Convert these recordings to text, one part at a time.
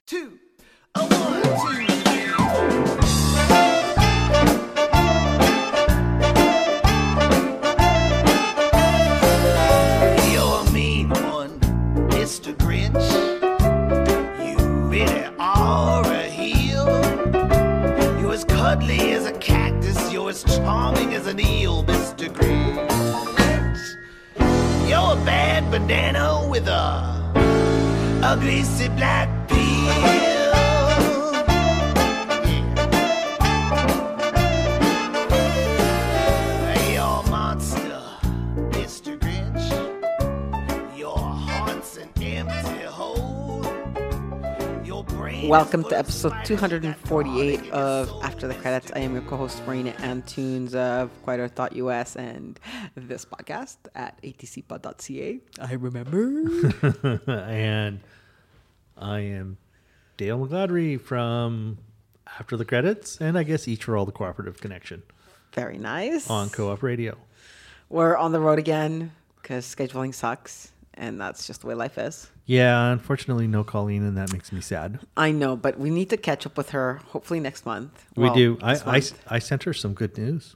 two, a 1, 2, 3, 4. You're a mean one, Mr. Grinch. You really are a heel. You're as cuddly as a cactus. You're as charming as an eel, Mr. Grinch. You're a bad banana with a greasy black peel. Yeah. You're a monster, Mr. Grinch. Your heart's an empty hole. Your brain. Welcome to episode 248 of After the Credits. I am your co-host Marina Antunes of Quite Our Thought US and this podcast at atcpod.ca. I remember. And I am Dale McGladry from After the Credits, and I guess each for all the Cooperative Connection Very nice. on Co-op Radio. We're on the road again because scheduling sucks, and that's just the way life is. Yeah, unfortunately, no Colleen, and that makes me sad. I know, but we need to catch up with her hopefully next month. We do. this I sent her some good news.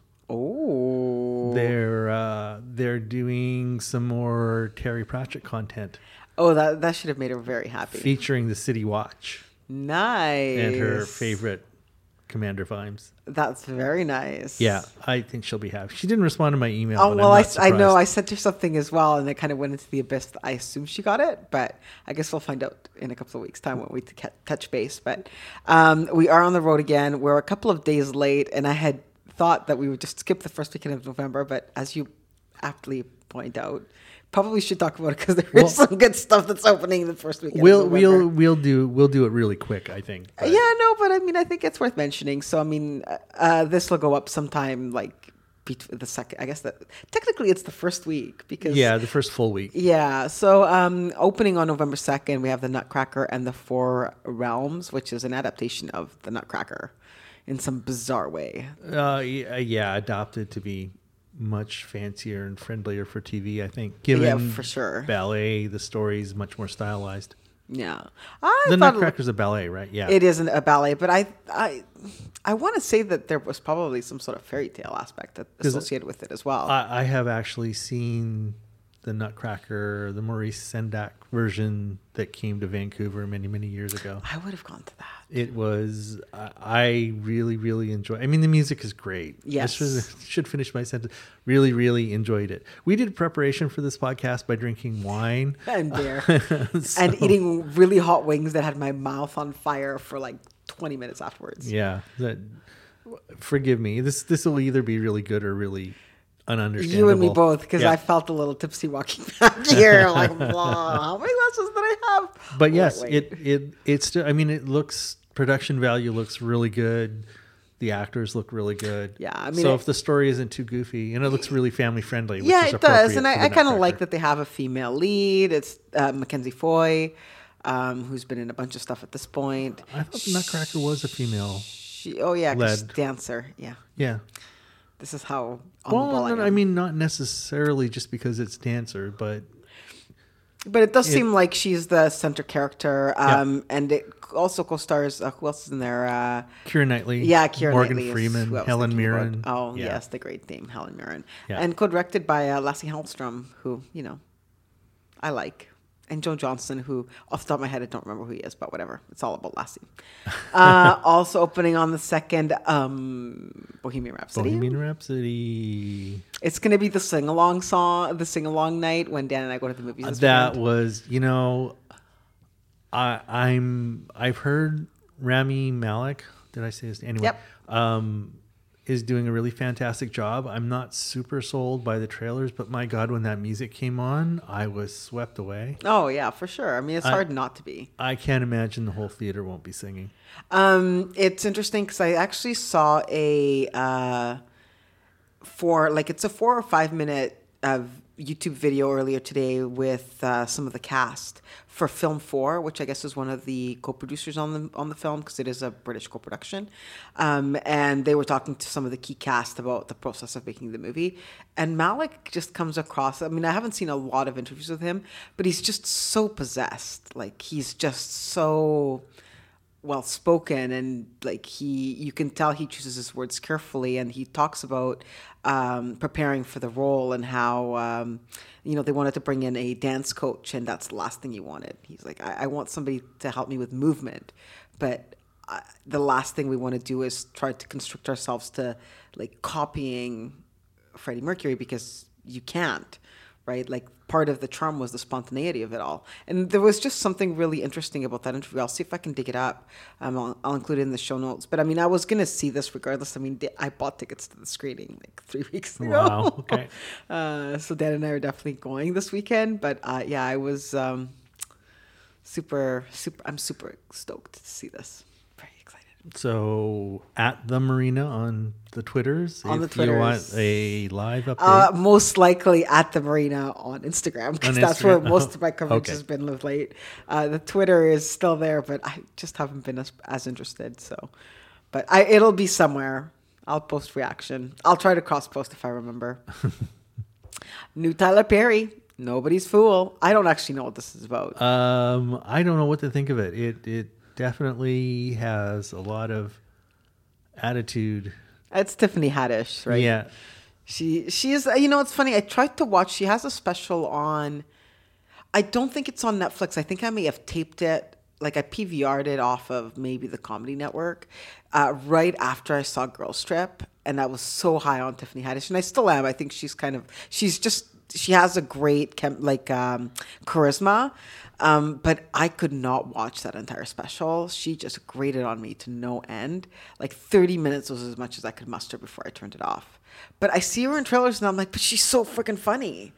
month. They're doing some more Terry Pratchett content Oh, that should have made her very happy. featuring the City Watch Nice. and her favorite Commander Vimes. That's very nice. Yeah, I think she'll be happy. She didn't respond to my email. Oh, but well, I'm not I know. surprised. I sent her something as well, and it kind of went into the abyss. I assume she got it, but I guess we'll find out in a couple of weeks' time when we touch base. But we are on the road again. We're a couple of days late, and I had thought that we would just skip the first weekend of November, but as you aptly point out, probably should talk about it because there is some good stuff that's opening the first weekend. We'll of November. we'll do it really quick, I think. But Yeah, no, but I mean, I think it's worth mentioning. So, I mean, this will go up sometime like the second. I guess that technically it's the first week because yeah, the first full week. yeah. So, opening on November 2nd, we have the Nutcracker and the Four Realms, which is an adaptation of the Nutcracker in some bizarre way. Yeah, adopted to be much fancier and friendlier for TV, I think. Given Yeah, for sure. ballet, the story's much more stylized. Yeah, I The thought Nutcracker's a ballet, right? Yeah. it isn't a ballet, but I want to say that there was probably some sort of fairy tale aspect associated with it as well. I have actually seen the Nutcracker, the Maurice Sendak version that came to Vancouver many, many years ago. I would have gone to that. It was, I really, really enjoyed. I mean, the music is great. Yes. I should finish my sentence. Really, really enjoyed it. We did preparation for this podcast by drinking wine. And beer. So- And eating really hot wings that had my mouth on fire for like 20 minutes afterwards. Yeah. Forgive me. This will either be really good or really ununderstandable. You and me both, because Yeah. I felt a little tipsy walking back here. Like, blah, how many glasses did I have? But yes, Wait. it's still, I mean, it looks, production value looks really good. The actors look really good. Yeah, I mean, so if the story isn't too goofy, and it looks really family friendly, which Yeah, is it does. appropriate And for I the kind of like Nutcracker. that they have a female lead. It's Mackenzie Foy, who's been in a bunch of stuff at this point. I thought the Nutcracker was a female. Oh, yeah, 'cause she's Led. a dancer. Yeah. Yeah. This is how on the ball Well, I I am. mean, not necessarily just because it's dancer, but But it does seem like she's the center character. And it also co-stars, who else is in there? Keira Knightley, Yeah, Keira Morgan Knightley is Freeman, who I was Helen thinking about. Mirren. Oh, Yeah. yes, the great name, Helen Mirren. Yeah. And co-directed by Lassie Hallstrom, who, I like. And Joe Johnston, who, off the top of my head, I don't remember who he is, but whatever. It's all about Lassie. Also opening on the 2nd, Bohemian Rhapsody. Bohemian Rhapsody. It's going to be the sing-along song, the sing-along night when Dan and I go to the movies this That weekend. was, I've heard Rami Malek. Did I say his anyway? Yep. Is doing a really fantastic job. I'm not super sold by the trailers, but my God, when that music came on, I was swept away. Oh, yeah, for sure. I mean, it's hard not to be. I can't imagine the whole theater won't be singing. It's interesting because I actually saw it's a 4 or 5 minute YouTube video earlier today with some of the cast for Film 4, which I guess is one of the co-producers on the film because it is a British co-production. And they were talking to some of the key cast about the process of making the movie. And Malik just comes across, I mean, I haven't seen a lot of interviews with him, but he's just so possessed. Like, he's just so well spoken, and like you can tell he chooses his words carefully, and he talks about preparing for the role and how they wanted to bring in a dance coach, and that's the last thing he wanted. He's like, I want somebody to help me with movement, but the last thing we want to do is try to constrict ourselves to like copying Freddie Mercury, because you can't, right? Like part of the charm was the spontaneity of it all. And there was just something really interesting about that interview. I'll see if I can dig it up. I'll include it in the show notes. But I mean, I was going to see this regardless. I mean, I bought tickets to the screening like 3 weeks ago. Wow. Okay. So Dan and I are definitely going this weekend. But yeah, I was I'm super stoked to see this. Very excited. So at the Marina on the Twitters, On the if you Twitters. want a live update. Most likely at the Marina on Instagram, because On that's where Instagram? most of my coverage Okay. has been of late. The Twitter is still there, but I just haven't been as interested. So, but it'll be somewhere. I'll post reaction. I'll try to cross post if I remember. New Tyler Perry, Nobody's Fool. I don't actually know what this is about. I don't know what to think of it. It definitely has a lot of attitude. It's Tiffany Haddish, right? Yeah. She is, it's funny. I tried to watch, she has a special on, I don't think it's on Netflix. I think I may have taped it. Like I PVR'd it off of maybe the Comedy Network right after I saw Girls Trip. And I was so high on Tiffany Haddish. And I still am. I think she has a great charisma. But I could not watch that entire special. She just grated on me to no end. Like 30 minutes was as much as I could muster before I turned it off. But I see her in trailers and I'm like, but she's so freaking funny.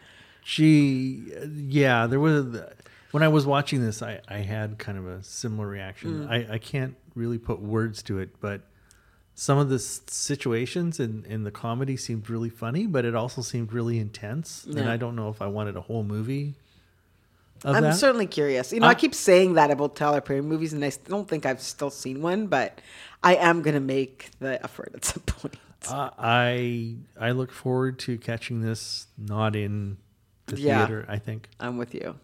There was, when I was watching this, I had kind of a similar reaction. I can't really put words to it, but some of the situations in the comedy seemed really funny, but it also seemed really intense. Yeah. And I don't know if I wanted a whole movie of I'm that. certainly curious. I keep saying that about Tyler Perry movies, and I don't think I've still seen one, but I am going to make the effort at some point. I look forward to catching this not in the Yeah. theater, I think. I'm with you.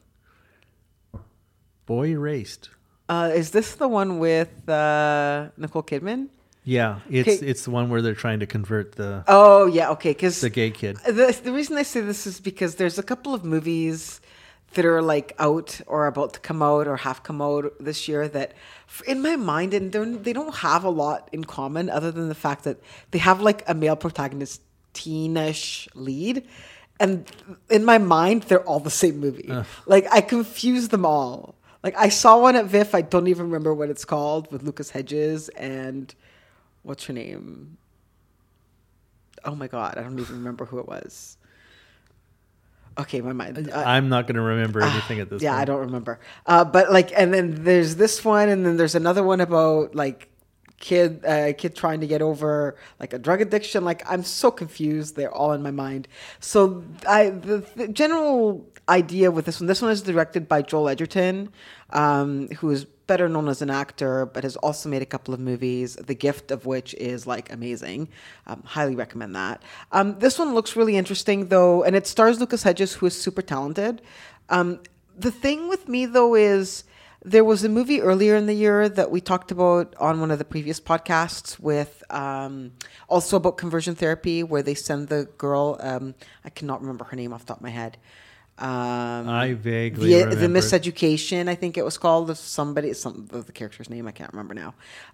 Boy Erased. Is this the one with Nicole Kidman? Yeah, Okay. it's the one where they're trying to convert the Oh, yeah, okay. Because gay kid. the reason I say this is because there's a couple of movies that are like out or about to come out or have come out this year that in my mind, and they don't have a lot in common other than the fact that they have like a male protagonist, teenish lead. And in my mind, they're all the same movie. Like I confuse them all. Like I saw one at VIFF. I don't even remember what it's called, with Lucas Hedges and what's her name? Oh my God. I don't even remember who it was. Okay, my mind. I'm not going to remember anything at this Yeah, point. I don't remember. But like, and then there's this one, and then there's another one about like kid trying to get over like a drug addiction. Like I'm so confused. They're all in my mind. So the general idea with this one is directed by Joel Edgerton, who is better known as an actor, but has also made a couple of movies, the gift of which is like amazing. Highly recommend that. This one looks really interesting though, and it stars Lucas Hedges, who is super talented. The thing with me though is there was a movie earlier in the year that we talked about on one of the previous podcasts with also about conversion therapy, where they send the girl, I cannot remember her name off the top of my head. I vaguely the remember. Miseducation, I think it was called, of somebody, some of the character's name I can't remember now.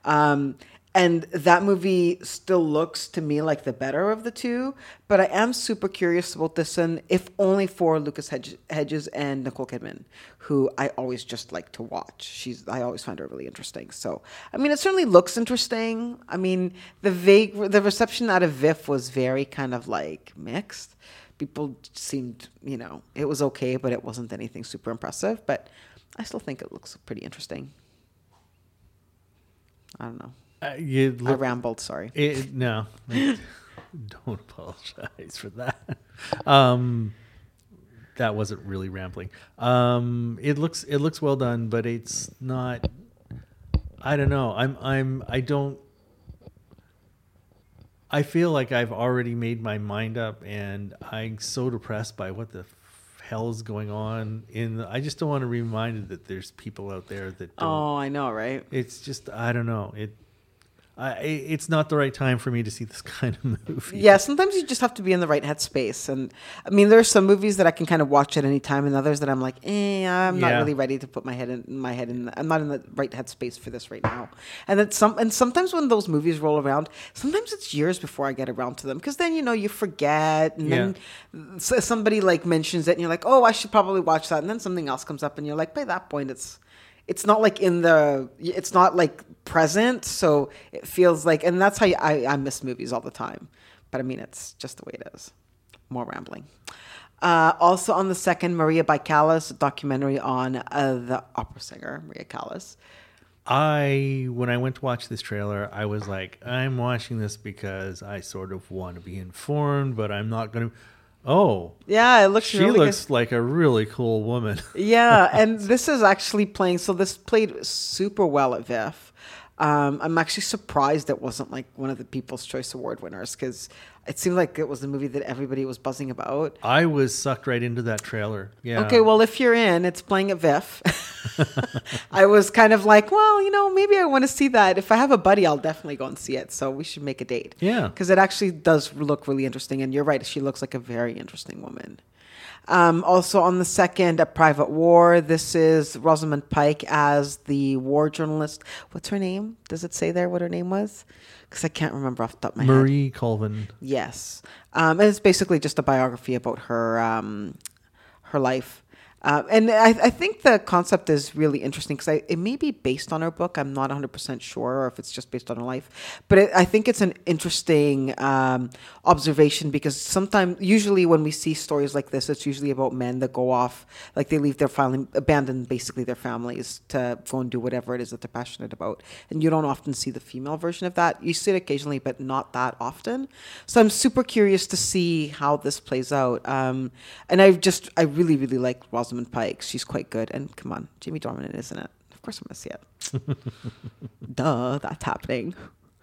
And that movie still looks to me like the better of the two, but I am super curious about this one, if only for Lucas Hedges and Nicole Kidman, who I always just like to watch. I always find her really interesting. So, I mean, it certainly looks interesting. I mean, the reception out of VIFF was very kind of like mixed. People seemed, it was okay, but it wasn't anything super impressive. But I still think it looks pretty interesting. I don't know. I rambled, sorry. No, don't apologize for that. That wasn't really rambling. It looks well done, but it's not. I don't know. I feel like I've already made my mind up, and I'm so depressed by what the hell's going on I just don't want to be reminded that there's people out there that don't. Oh, I know, right? It's just, I don't know. It's not the right time for me to see this kind of movie. Yeah, sometimes you just have to be in the right headspace. And I mean, there are some movies that I can kind of watch at any time, and others that I'm like, I'm not really ready to put my head in. I'm not in the right headspace for this right now. And sometimes when those movies roll around, sometimes it's years before I get around to them, because then you forget, and then somebody like mentions it, and you're like, oh, I should probably watch that, and then something else comes up, and you're like, by that point, it's not like it's not like present, so it feels like, and that's how I miss movies all the time. But I mean, it's just the way it is. More rambling. Also on the 2nd, Maria by Callas, a documentary on the opera singer Maria Callas. When I went to watch this trailer, I was like, I'm watching this because I sort of want to be informed, but I'm not going to. Oh, yeah, it looks. She really looks good. like a really cool woman. Yeah, and this is actually playing. So this played super well at VIFF. I'm actually surprised it wasn't like one of the People's Choice Award winners, because it seemed like it was a movie that everybody was buzzing about. I was sucked right into that trailer. Yeah. Okay, well, if you're in, it's playing at VIFF. I was kind of like, well, maybe I want to see that. If I have a buddy, I'll definitely go and see it. So we should make a date. Yeah. Because it actually does look really interesting. And you're right, she looks like a very interesting woman. Also on the 2nd, A Private War. This is Rosamund Pike as the war journalist. What's her name? Does it say there what her name was? Because I can't remember off the top of my head. Marie Colvin. Yes. And it's basically just a biography about her her life. And I think the concept is really interesting, because it may be based on her book. I'm not 100% sure, or if it's just based on her life. But I think it's an interesting observation, because usually when we see stories like this, it's usually about men that go off, like they leave their family, abandon basically their families to go and do whatever it is that they're passionate about. And you don't often see the female version of that. You see it occasionally, but not that often. So I'm super curious to see how this plays out. And I really, really like Rosamund Pike. She's quite good. And come on, Jamie Dornan, isn't it? Of course I'm going to see it. Duh, that's happening.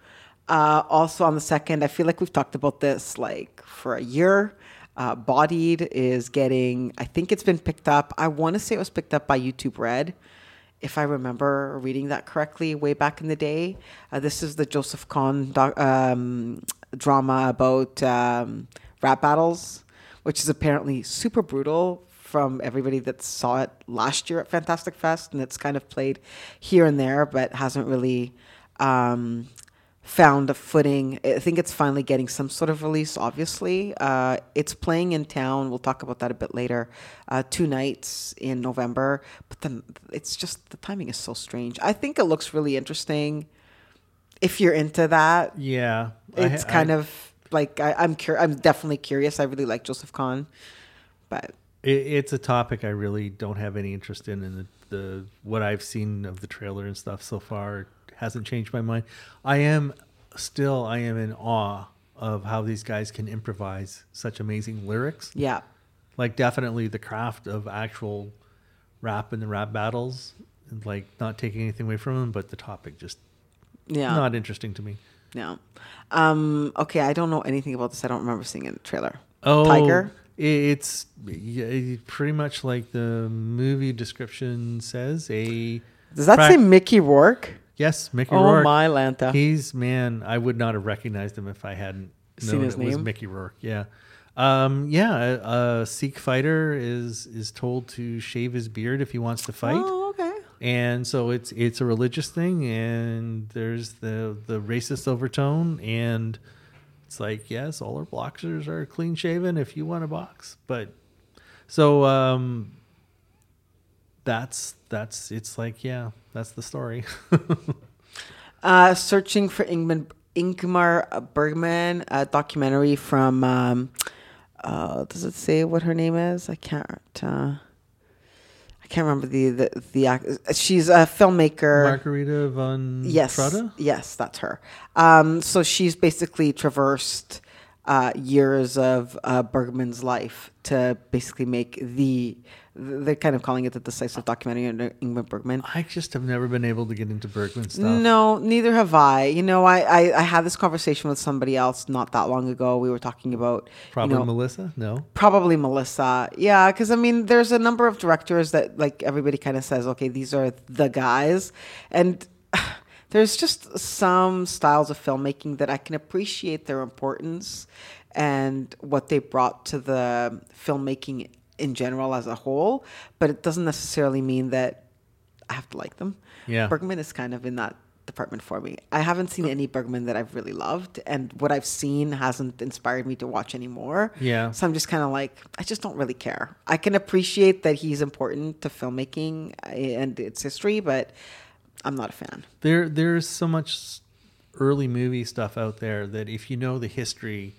Also on the 2nd, I feel like we've talked about this like for a year. Bodied is getting, I think it's been picked up. I want to say it was picked up by YouTube Red, if I remember reading that correctly way back in the day. This is the Joseph Kahn drama about rap battles, which is apparently super brutal from everybody that saw it last year at Fantastic Fest, and it's kind of played here and there, but hasn't really found a footing. I think it's finally getting some sort of release, obviously. It's playing in town. We'll talk about that a bit later. 2 nights in November, but then it's just, the timing is so strange. I think it looks really interesting if you're into that. Yeah. It's kind of like, I'm definitely curious. I really like Joseph Kahn, but... It's a topic I really don't have any interest in, and the what I've seen of the trailer and stuff so far hasn't changed my mind. I am in awe of how these guys can improvise such amazing lyrics. Yeah. Like, definitely the craft of actual rap and the rap battles, and like not taking anything away from them, but the topic just not interesting to me. Yeah. Okay, I don't know anything about this. I don't remember seeing it in the trailer. Oh, Tiger? It's pretty much like the movie description says. Does that say Mickey Rourke? Yes, Mickey Rourke. Oh my Lanta. I would not have recognized him if I hadn't seen known his name. Was Mickey Rourke. Yeah. A Sikh fighter is told to shave his beard if he wants to fight. Oh, okay. And so it's a religious thing, and there's the racist overtone, and it's like, yes, all our boxers are clean shaven if you want to box. But so that's it's like, yeah, that's the story. Searching for Ingmar Bergman, a documentary from does it say what her name is? I can't remember the act. She's a filmmaker. Margarita von Trotta? Yes, that's her. So she's basically traversed years of Bergman's life to basically make they're kind of calling it the decisive documentary under Ingmar Bergman. I just have never been able to get into Bergman stuff. No, neither have I. I had this conversation with somebody else not that long ago. We were talking about Probably Melissa? No. Probably Melissa. Yeah, because there's a number of directors that like everybody kind of says, okay, these are the guys, and there's just some styles of filmmaking that I can appreciate their importance and what they brought to the filmmaking in general as a whole, but it doesn't necessarily mean that I have to like them. Yeah. Bergman is kind of in that department for me. I haven't seen any Bergman that I've really loved, and what I've seen hasn't inspired me to watch anymore. Yeah. So I'm just kind of like, I just don't really care. I can appreciate that he's important to filmmaking and its history, but I'm not a fan. There's so much early movie stuff out there that if you know the history,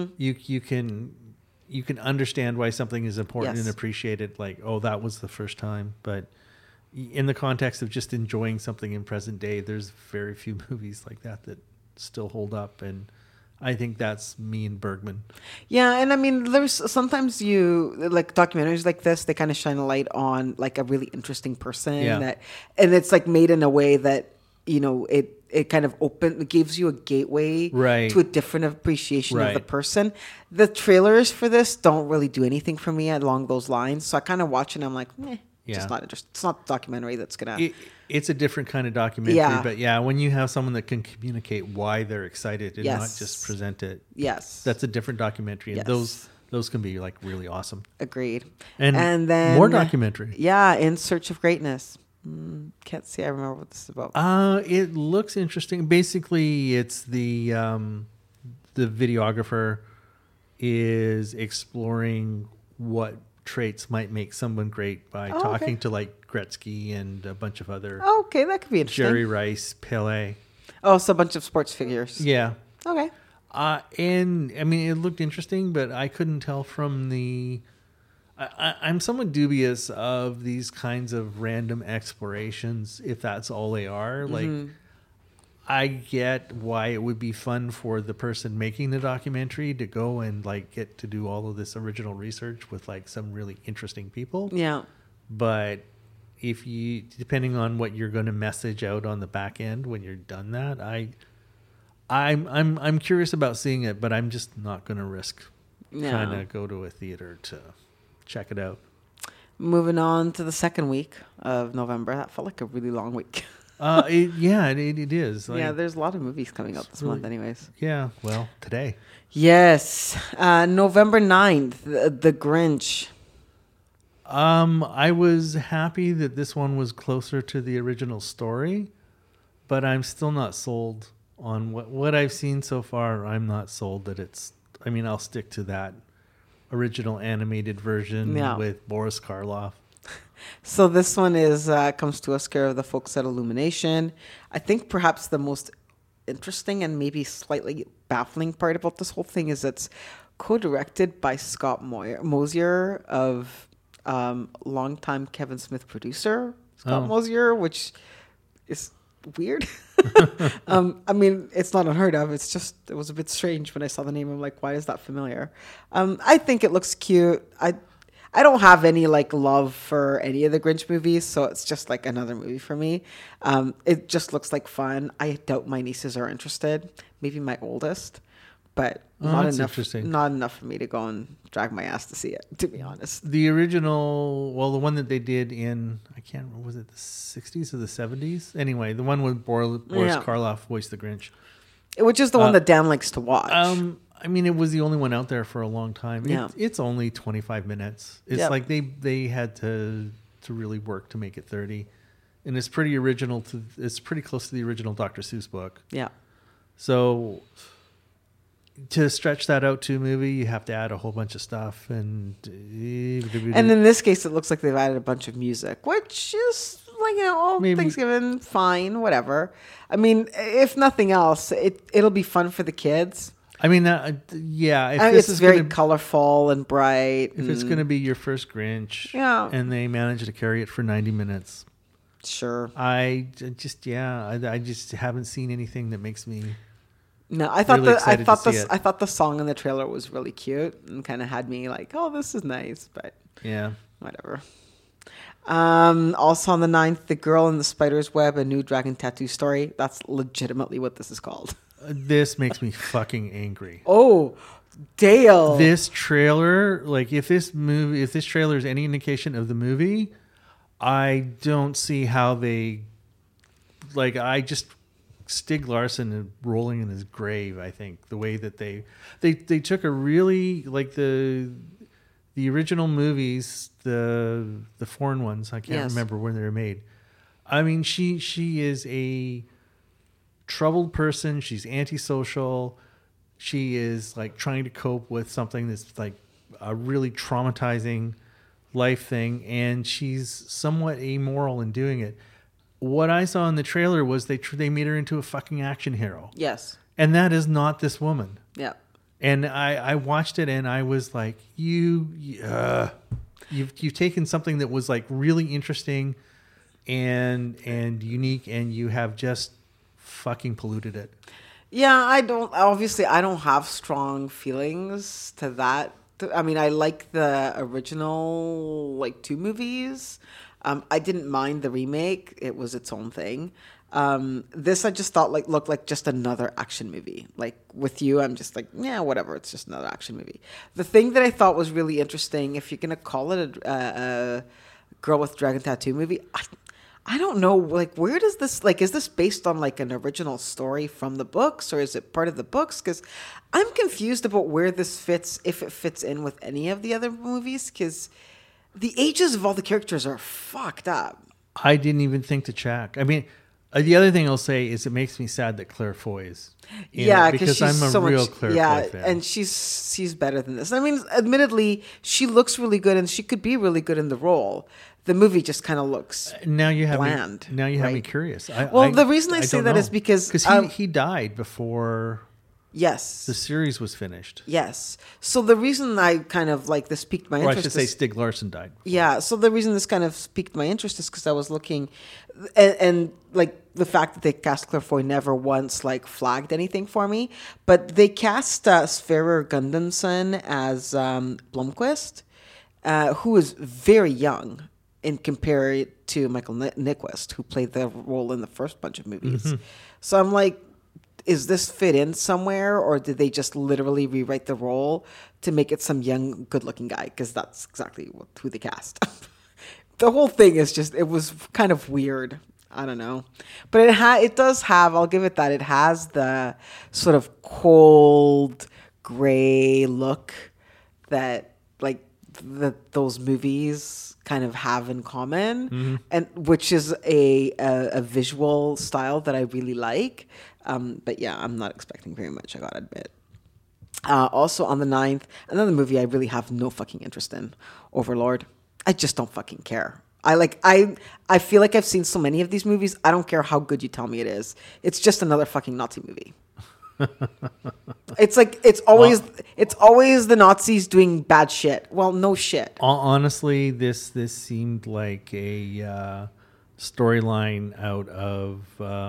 you can understand why something is important and appreciate it. Like, oh, that was the first time. But in the context of just enjoying something in present day, there's very few movies like that still hold up. And I think that's me and Bergman. Yeah, and there's sometimes you like documentaries like this. They kind of shine a light on like a really interesting person and it's like made in a way that it kind of gives you a gateway to a different appreciation of the person. The trailers for this don't really do anything for me along those lines, so I kind of watch it and I'm like, just not interested. It's not the documentary that's gonna. It's a different kind of documentary, but when you have someone that can communicate why they're excited and not just present it, that's a different documentary, and those can be like really awesome. Agreed. And then more documentary. In Search of Greatness. Can't see. I remember what this is about. It looks interesting. Basically, it's the videographer is exploring what traits might make someone great by talking to like Gretzky and a bunch of other. Okay, that could be interesting. Jerry Rice, Pele. Oh, so a bunch of sports figures. Yeah. Okay. And it looked interesting, but I couldn't tell from the. I'm somewhat dubious of these kinds of random explorations, if that's all they are. Like, I get why it would be fun for the person making the documentary to go and like get to do all of this original research with like some really interesting people. Yeah. But if you, depending on what you're going to message out on the back end when you're done that, I'm curious about seeing it, but I'm just not going to risk trying to go to a theater to check it out. Moving on to the second week of November. That felt like a really long week. It is. Like, there's a lot of movies coming out this month anyways. Yeah, well, today. Yes. November 9th, The Grinch. I was happy that this one was closer to the original story, but I'm still not sold on what I've seen so far. I'm not sold that it's... I'll stick to that original animated version with Boris Karloff. So this one comes to us care of the folks at Illumination. I think perhaps the most interesting and maybe slightly baffling part about this whole thing is it's co-directed by Scott Mosier of longtime Kevin Smith producer Scott Mosier, which is weird. It's not unheard of. It's just, it was a bit strange when I saw the name. I'm like, why is that familiar? I think it looks cute. I don't have any like love for any of the Grinch movies, so it's just like another movie for me. It just looks like fun. I doubt my nieces are interested. Maybe my oldest, but not enough for me to go and drag my ass to see it, to be honest. The original, the one that they did in, I can't remember, was it the 60s or the 70s? Anyway, the one with Boris Karloff voiced the Grinch. Which is the one that Dan likes to watch. It was the only one out there for a long time. Yeah. It's only 25 minutes. It's like they had to really work to make it 30. And it's pretty original it's pretty close to the original Dr. Seuss book. Yeah. So to stretch that out to a movie, you have to add a whole bunch of stuff. And in this case, it looks like they've added a bunch of music, which is like, maybe. Things given, fine, whatever. If nothing else, it'll be fun for the kids. It's very colorful and bright. If it's going to be your first Grinch, and they manage to carry it for 90 minutes, sure. I just haven't seen anything that makes me No, I thought Really excited to see it. I thought the song in the trailer was really cute and kind of had me like, oh, this is nice, but Yeah. whatever. Also on the 9th, The Girl in the Spider's Web, a new dragon tattoo story. That's legitimately what this is called. This makes me fucking angry. Oh, Dale. This trailer, like if this trailer is any indication of the movie, I don't see how they, like, Stig Larsson rolling in his grave. I think the way that they took a really, like, the original movies, the foreign ones. I can't remember when they were made. I mean, she is a troubled person. She's antisocial. She is like trying to cope with something that's like a really traumatizing life thing, and she's somewhat amoral in doing it. What I saw in the trailer was they made her into a fucking action hero. Yes. And that is not this woman. Yeah. And I watched it and I was like, you've taken something that was like really interesting and unique, and you have just fucking polluted it. Yeah, I don't have strong feelings to that. I mean, I like the original, like, 2 movies. I didn't mind the remake. It was its own thing. This I just thought looked like just another action movie. Like with you, I'm just like, yeah, whatever. It's just another action movie. The thing that I thought was really interesting, if you're gonna call it a Girl with Dragon Tattoo movie, I don't know. Like, where does this, like, is this based on like an original story from the books, or is it part of the books? Because I'm confused about where this fits, if it fits in with any of the other movies. Because the ages of all the characters are fucked up. I didn't even think to check. I mean, the other thing I'll say is it makes me sad that Claire Foy is in it, because she's I'm a real Claire Foy fan. And she's better than this. I mean, admittedly, she looks really good, and she could be really good in the role. The movie just kind of looks bland. Now you have me curious. The reason I say that is because he died before. Yes. The series was finished. Yes. So the reason I kind of like this piqued my interest. I should say Stig Larsson died. Before. Yeah. So the reason this kind of piqued my interest is because I was looking, and like the fact that they cast Claire Foy never once like flagged anything for me, but they cast Sverrir Gudmundsson as Blomkvist, who is very young in compared to Michael Nyqvist, who played the role in the first bunch of movies. Mm-hmm. So I'm like, is this fit in somewhere, or did they just literally rewrite the role to make it some young, good-looking guy? Because that's exactly who they cast. The whole thing is just, it was kind of weird. I don't know. But it does have, I'll give it that, it has the sort of cold, gray look that, like, those movies kind of have in common, mm-hmm. and which is a visual style that I really like. But yeah, I'm not expecting very much, I gotta admit. Also on the 9th, another movie I really have no fucking interest in, Overlord. I just don't fucking care. I feel like I've seen so many of these movies, I don't care how good you tell me it is. It's just another fucking Nazi movie. It's like it's always the Nazis doing bad shit. Well, no shit. Honestly, this seemed like a storyline out of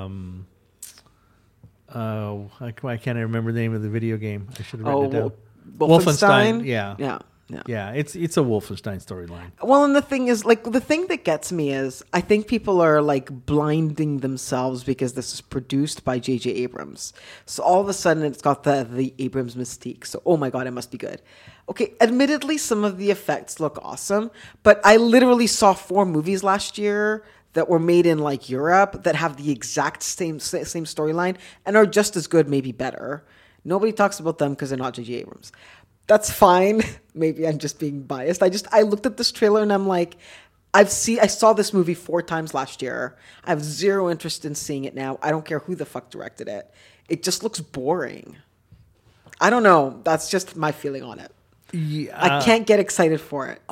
I can't remember the name of the video game. I should have written it down. Wolfenstein. Yeah. It's a Wolfenstein storyline. Well, and the thing is, like, the thing that gets me is I think people are like blinding themselves because this is produced by J.J. Abrams. So all of a sudden it's got the Abrams mystique. So, oh my God, it must be good. Okay, admittedly, some of the effects look awesome, but I literally saw 4 movies last year that were made in like Europe that have the exact same storyline and are just as good, maybe better. Nobody talks about them because they're not J.J. Abrams. That's fine. Maybe I'm just being biased. I looked at this trailer and I'm like, I saw this movie 4 times last year. I have zero interest in seeing it now. I don't care who the fuck directed it. It just looks boring. I don't know. That's just my feeling on it. Yeah, I can't get excited for it.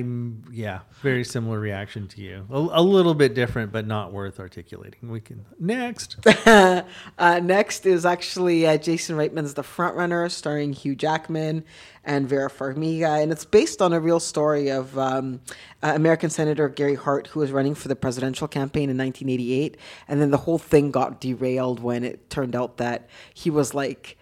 Very similar reaction to you. A little bit different, but not worth articulating. We can next. Next is actually Jason Reitman's The Frontrunner, starring Hugh Jackman and Vera Farmiga, and it's based on a real story of American Senator Gary Hart, who was running for the presidential campaign in 1988, and then the whole thing got derailed when it turned out that he was like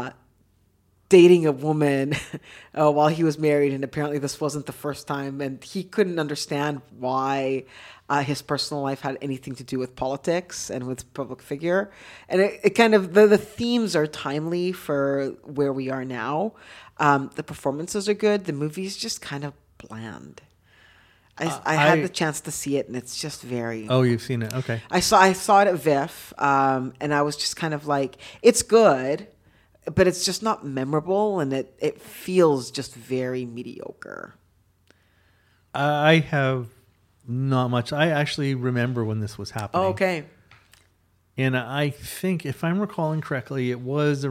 dating a woman while he was married, and apparently this wasn't the first time, and he couldn't understand why his personal life had anything to do with politics and with public figure. And it kind of, the themes are timely for where we are now. The performances are good. The movie's just kind of bland. I had the chance to see it, and it's just very... Oh, you've seen it. Okay. I saw it at VIFF, and I was just kind of like, it's good, but it's just not memorable, and it feels just very mediocre. I have not much. I actually remember when this was happening. Oh, okay. And I think, if I'm recalling correctly, it was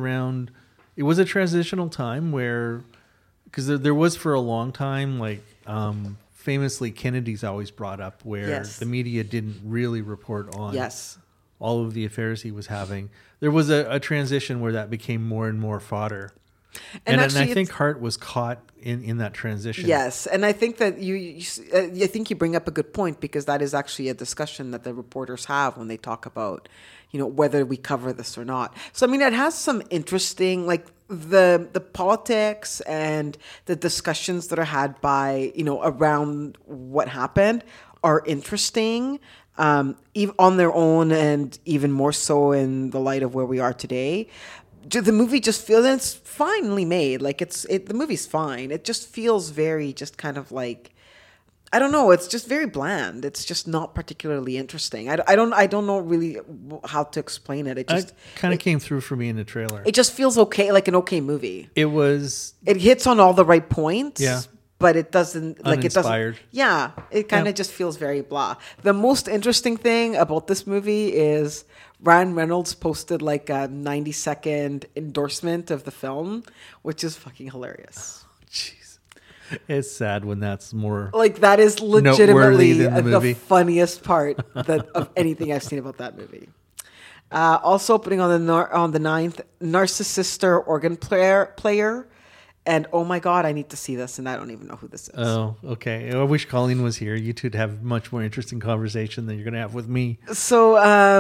a transitional time where, because there was for a long time, like, famously Kennedy's always brought up, where the media didn't really report on all of the affairs he was having. There was a transition where that became more and more fodder. And I think Hart was caught in that transition. Yes, and I think that I think you bring up a good point, because that is actually a discussion that the reporters have when they talk about, whether we cover this or not. So, I mean, it has some interesting, like, the politics and the discussions that are had by, around what happened are interesting. Even on their own, and even more so in the light of where we are today. The movie just feels, and it's finely made. Like the movie's fine. It just feels very, just kind of like, I don't know. It's just very bland. It's just not particularly interesting. I don't know really how to explain it. It just kind of came through for me in the trailer. It just feels okay, like an okay movie. It hits on all the right points. Yeah. But it doesn't, like, uninspired. It kind of just feels very blah. The most interesting thing about this movie is Ryan Reynolds posted like a 90-second endorsement of the film, which is fucking hilarious. Jeez. It's sad when that's more, like, that is legitimately the funniest part of anything I've seen about that movie. Also opening on the 9th, Narcissister Organ Player. And oh my God, I need to see this, and I don't even know who this is. Oh, okay. I wish Colleen was here. You two'd have much more interesting conversation than you're going to have with me. So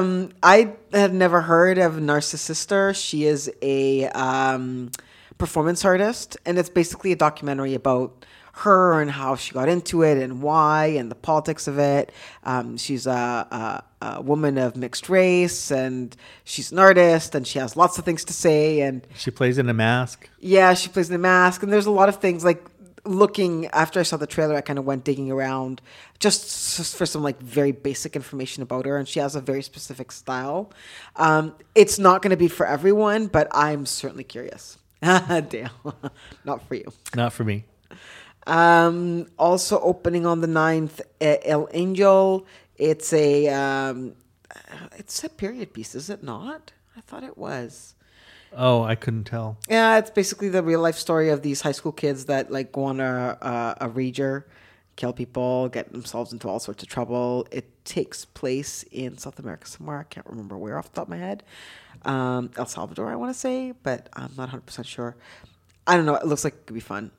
I had never heard of Narcissister. She is a performance artist, and it's basically a documentary about her and how she got into it and why and the politics of it. She's a woman of mixed race, and she's an artist, and she has lots of things to say. And she plays in a mask. Yeah, she plays in a mask, and there's a lot of things, like, looking after I saw the trailer, I kind of went digging around just for some, like, very basic information about her, and she has a very specific style. It's not going to be for everyone, but I'm certainly curious. Dale, not for you. Not for me. Also opening on the 9th, El Angel. It's a period piece, is it not? I thought it was. Oh, I couldn't tell. Yeah, it's basically the real life story of these high school kids that, like, go on a rager, kill people, get themselves into all sorts of trouble. It takes place in South America somewhere. I can't remember where off the top of my head. El Salvador, I want to say, but I'm not 100% sure. I don't know. It looks like it could be fun.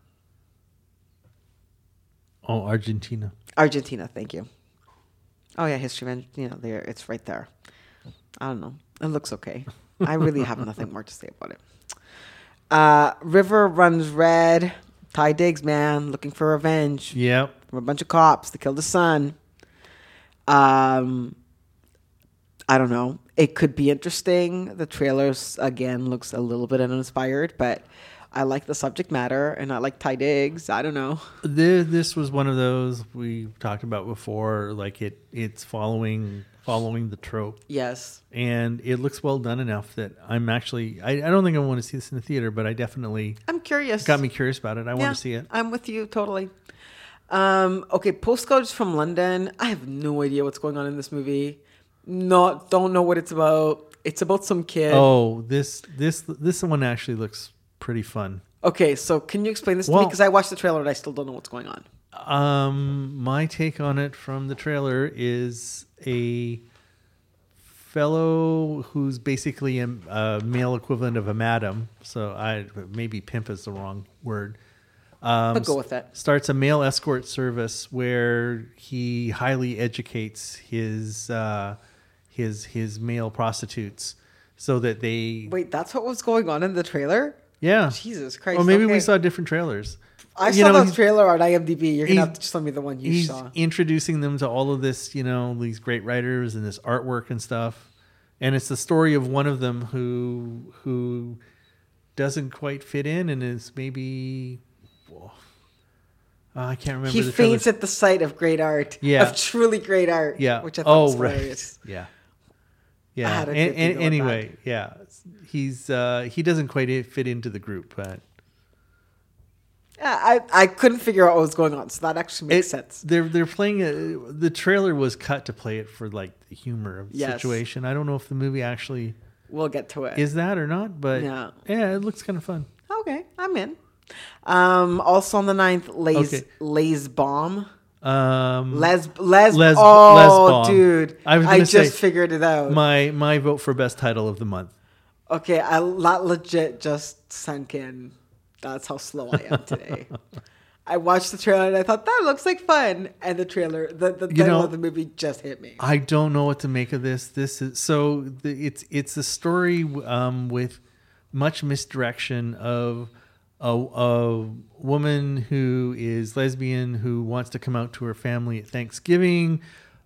Oh, Argentina. Argentina, thank you. Oh yeah, History of, there, it's right there. I don't know. It looks okay. I really have nothing more to say about it. River Runs Red. Ty Diggs, man, looking for revenge. Yep. From a bunch of cops. They killed his son. I don't know. It could be interesting. The trailers, again, looks a little bit uninspired, but I like the subject matter, and I like Ty Diggs. I don't know. This was one of those we talked about before. Like, it's following the trope. Yes. And it looks well done enough that I'm actually... I don't think I want to see this in the theater, but I'm curious. Got me curious about it. I want to see it. I'm with you, totally. Okay, Postcards from London. I have no idea what's going on in this movie. Don't know what it's about. It's about some kid. Oh, this one actually looks pretty fun. Okay, so can you explain this to me? Well- Because I watched the trailer and I still don't know what's going on. My take on it from the trailer is a fellow who's basically a male equivalent of a madam. So maybe pimp is the wrong word. But go with that. Starts a male escort service where he highly educates his male prostitutes so that they. Wait, that's what was going on in the trailer? Yeah. Jesus Christ. Or maybe we okay. saw different trailers. I You saw know, the trailer on IMDb. You're going to have to tell me the one you He's saw. introducing them to all of this, these great writers and this artwork and stuff. And it's the story of one of them who doesn't quite fit in and is maybe... I can't remember He the faints trailer. at the sight of great art. Yeah. Of truly great art. Yeah. Which I thought was right. hilarious. Yeah. I Yeah. had a good feeling about Anyway, yeah. He doesn't quite fit into the group, but... Yeah, I couldn't figure out what was going on, so that actually makes sense. They're playing the trailer was cut to play it for like the humor of the Yes. situation. I don't know if the movie actually We'll get to it. is that or not, but Yeah. it looks kind of fun. Okay, I'm in. Also on the 9th, Okay. Lay's Bomb. Les Oh, Bomb. dude. I was I gonna just say, figured it out. My vote for best title of the month. Okay, that legit just sunk in. That's how slow I am today. I watched the trailer and I thought that looks like fun, and the trailer, the title of the movie just hit me. I don't know what to make of this. This is it's a story with much misdirection of a woman who is lesbian who wants to come out to her family at Thanksgiving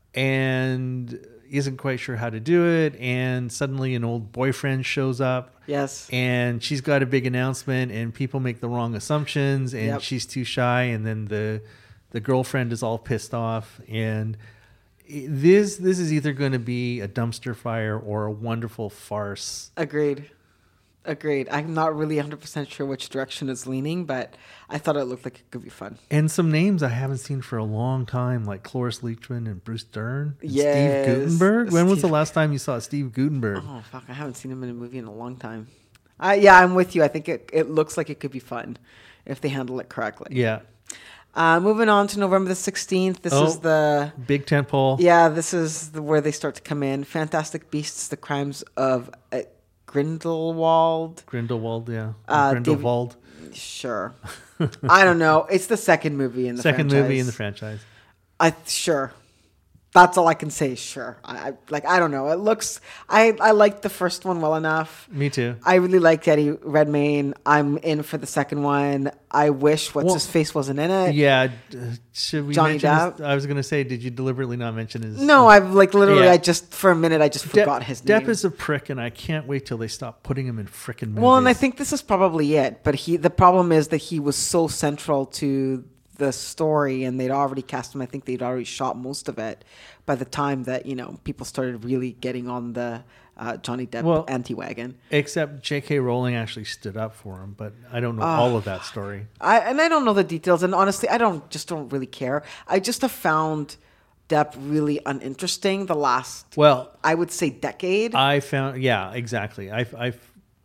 and isn't quite sure how to do it, and suddenly an old boyfriend shows up. Yes. And she's got a big announcement and people make the wrong assumptions and Yep. she's too shy, and then the girlfriend is all pissed off, and this is either going to be a dumpster fire or a wonderful farce. Agreed. I'm not really 100% sure which direction it's leaning, but I thought it looked like it could be fun. And some names I haven't seen for a long time, like Cloris Leachman and Bruce Dern and Yes. Steve Guttenberg. When was the Steve- last time you saw Steve Guttenberg? Oh, fuck. I haven't seen him in a movie in a long time. I'm with you. I think it looks like it could be fun if they handle it correctly. Yeah. Moving on to November the 16th. This is the... Big tentpole. Yeah, this is where they start to come in. Fantastic Beasts, The Crimes of Grindelwald. Grindelwald, yeah. David- Grindelwald. Sure. I don't know. It's the second movie in the Second franchise. movie in the franchise. Sure. That's all I can say. Sure. I don't know. It looks. I liked the first one well enough. Me too. I really liked Eddie Redmayne. I'm in for the second one. I wish his face wasn't in it. Yeah. Should we Johnny mention Depp? I was going to say, did you deliberately not mention his... No, I've literally. Yeah. I just for a minute I just forgot his name. Depp is a prick, and I can't wait till they stop putting him in frickin' movies. Well, and I think this is probably it. But the problem is that he was so central to the story, and they'd already cast him. I think they'd already shot most of it by the time that people started really getting on the Johnny Depp anti-wagon. Except J.K. Rowling actually stood up for him, but I don't know all of that story. I don't know the details, and honestly, I don't really care. I just have found Depp really uninteresting the last, I would say, decade. I found, yeah, exactly. I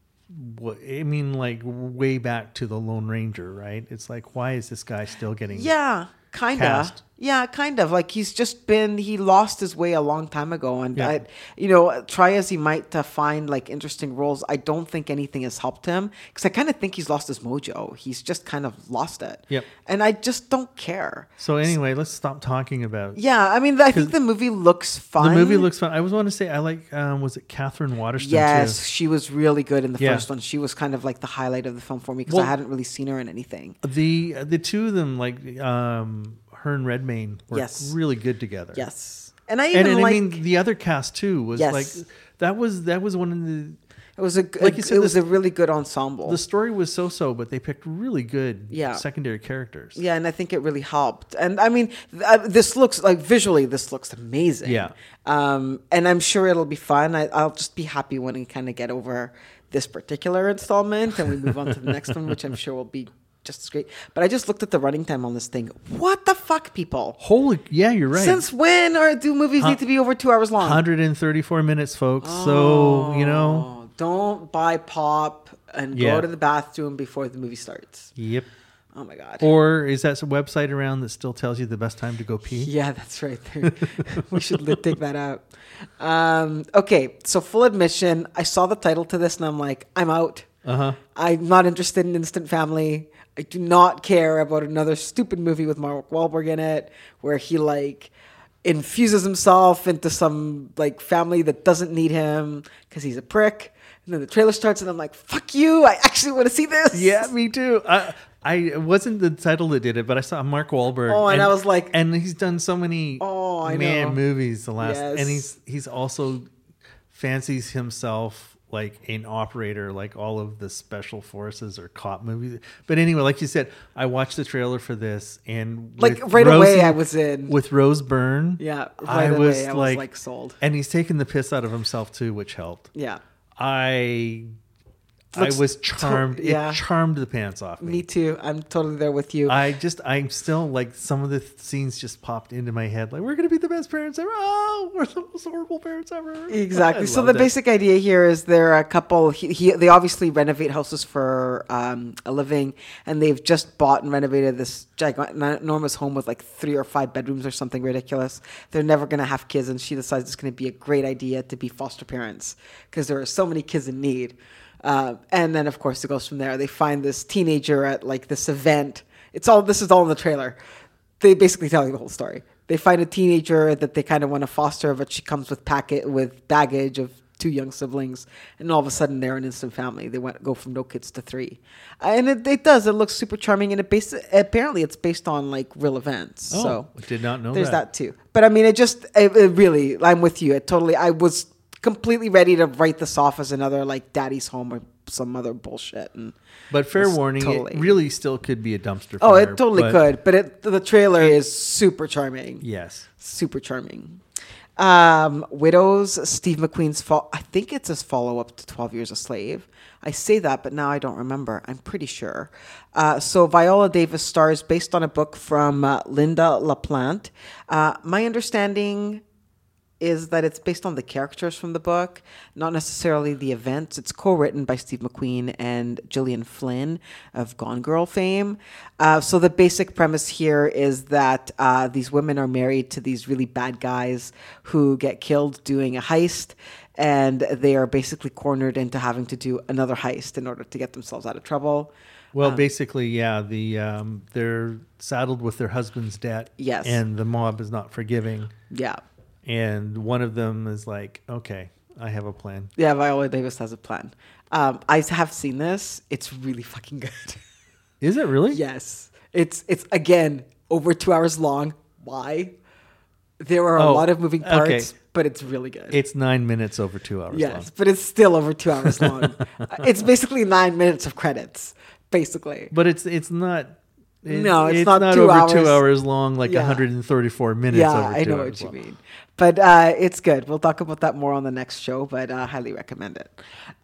mean, like way back to the Lone Ranger, right? It's like, why is this guy still getting Kind cast? of. Yeah, kind of. Like he lost his way a long time ago. And, try as he might to find like interesting roles, I don't think anything has helped him, because I kind of think he's lost his mojo. He's just kind of lost it. Yep. And I just don't care. So anyway, let's stop talking about... Yeah, I mean, I think the movie looks fun. The movie looks fun. I was want to say, I like, was it Catherine Waterston Yes, too? she was really good in the first one. She was kind of like the highlight of the film for me, because I hadn't really seen her in anything. The two of them, like her and Redmayne, were really good together. Yes, and I even I mean the other cast too was like that was one of the. It was a really good ensemble. The story was so, but they picked really good secondary characters. Yeah, and I think it really helped. And I mean, this looks like visually, this looks amazing. Yeah. And I'm sure it'll be fun. I'll just be happy when we kind of get over this particular installment and we move on to the next one, which I'm sure will be just as great. But I just looked at the running time on this thing. What the fuck, people? Holy, yeah, you're right. Since when do movies need to be over 2 hours long? 134 minutes, folks. So, Don't buy pop and Yeah. go to the bathroom before the movie starts. Yep. Oh my God. Or is that some website around that still tells you the best time to go pee? Yeah, that's right there. We should take that out. Okay, so full admission, I saw the title to this and I'm like, I'm out. Uh-huh. I'm not interested in Instant Family. I do not care about another stupid movie with Mark Wahlberg in it where he like infuses himself into some like family that doesn't need him because he's a prick. And then the trailer starts and I'm like, fuck you. I actually want to see this. Yeah, me too. I it wasn't the title that did it, but I saw Mark Wahlberg. Oh, and I was like, and he's done so many I know. movies the last, Yes. and he's also fancies himself like an operator, like all of the special forces or cop movies. But anyway, like you said, I watched the trailer for this, and like with right away Rosie- I was in. with Rose Byrne. Yeah, I right was away I was like sold. and he's taking the piss out of himself too, which helped. Yeah. I Looks was charmed. yeah. It charmed the pants off me. Me too. I'm totally there with you. I'm still like, some of the scenes just popped into my head. Like, we're going to be the best parents ever. Oh, we're the most horrible parents ever. Exactly. I So the loved it. basic idea here is they're a couple. They obviously renovate houses for a living, and they've just bought and renovated this enormous home with like 3 or 5 bedrooms or something ridiculous. They're never going to have kids, and she decides it's going to be a great idea to be foster parents because there are so many kids in need. And then, of course, it goes from there. They find this teenager at like this event. This is all in the trailer. They basically tell you the whole story. They find a teenager that they kind of want to foster, but she comes with baggage of 2 young siblings, and all of a sudden they're an instant family. They go from no kids to 3, and it does. It looks super charming, and apparently it's based on like real events. Oh, So I did not know there's that. that too. But I mean, it really, I'm with you. I was completely ready to write this off as another like Daddy's Home or some other bullshit. But fair It's warning, totally- it really still could be a dumpster fire. Oh, it totally but could. But the trailer is super charming. Yes. Super charming. Widows, Steve McQueen's I think it's his follow-up to 12 Years a Slave. I say that, but now I don't remember. I'm pretty sure. So Viola Davis stars based on a book from Linda LaPlante. My understanding is that it's based on the characters from the book, not necessarily the events. It's co-written by Steve McQueen and Gillian Flynn of Gone Girl fame. So the basic premise here is that these women are married to these really bad guys who get killed doing a heist, and they are basically cornered into having to do another heist in order to get themselves out of trouble. Well, basically, yeah, they're saddled with their husband's debt. Yes. And the mob is not forgiving. Yeah. And one of them is like, okay, I have a plan. Yeah, Viola Davis has a plan. I have seen this. It's really fucking good. Is it really? Yes. It's again over 2 hours long. Why? There are a lot of moving parts, okay. but it's really good. It's 9 minutes over 2 hours long. Yes, but it's still over 2 hours long. It's basically 9 minutes of credits, basically. But it's not. No, it's not 2 over hours. 2 hours long, like Yeah. 134 minutes. Yeah, over I 2 know hours what you long. mean. But it's good. We'll talk about that more on the next show, but I highly recommend it.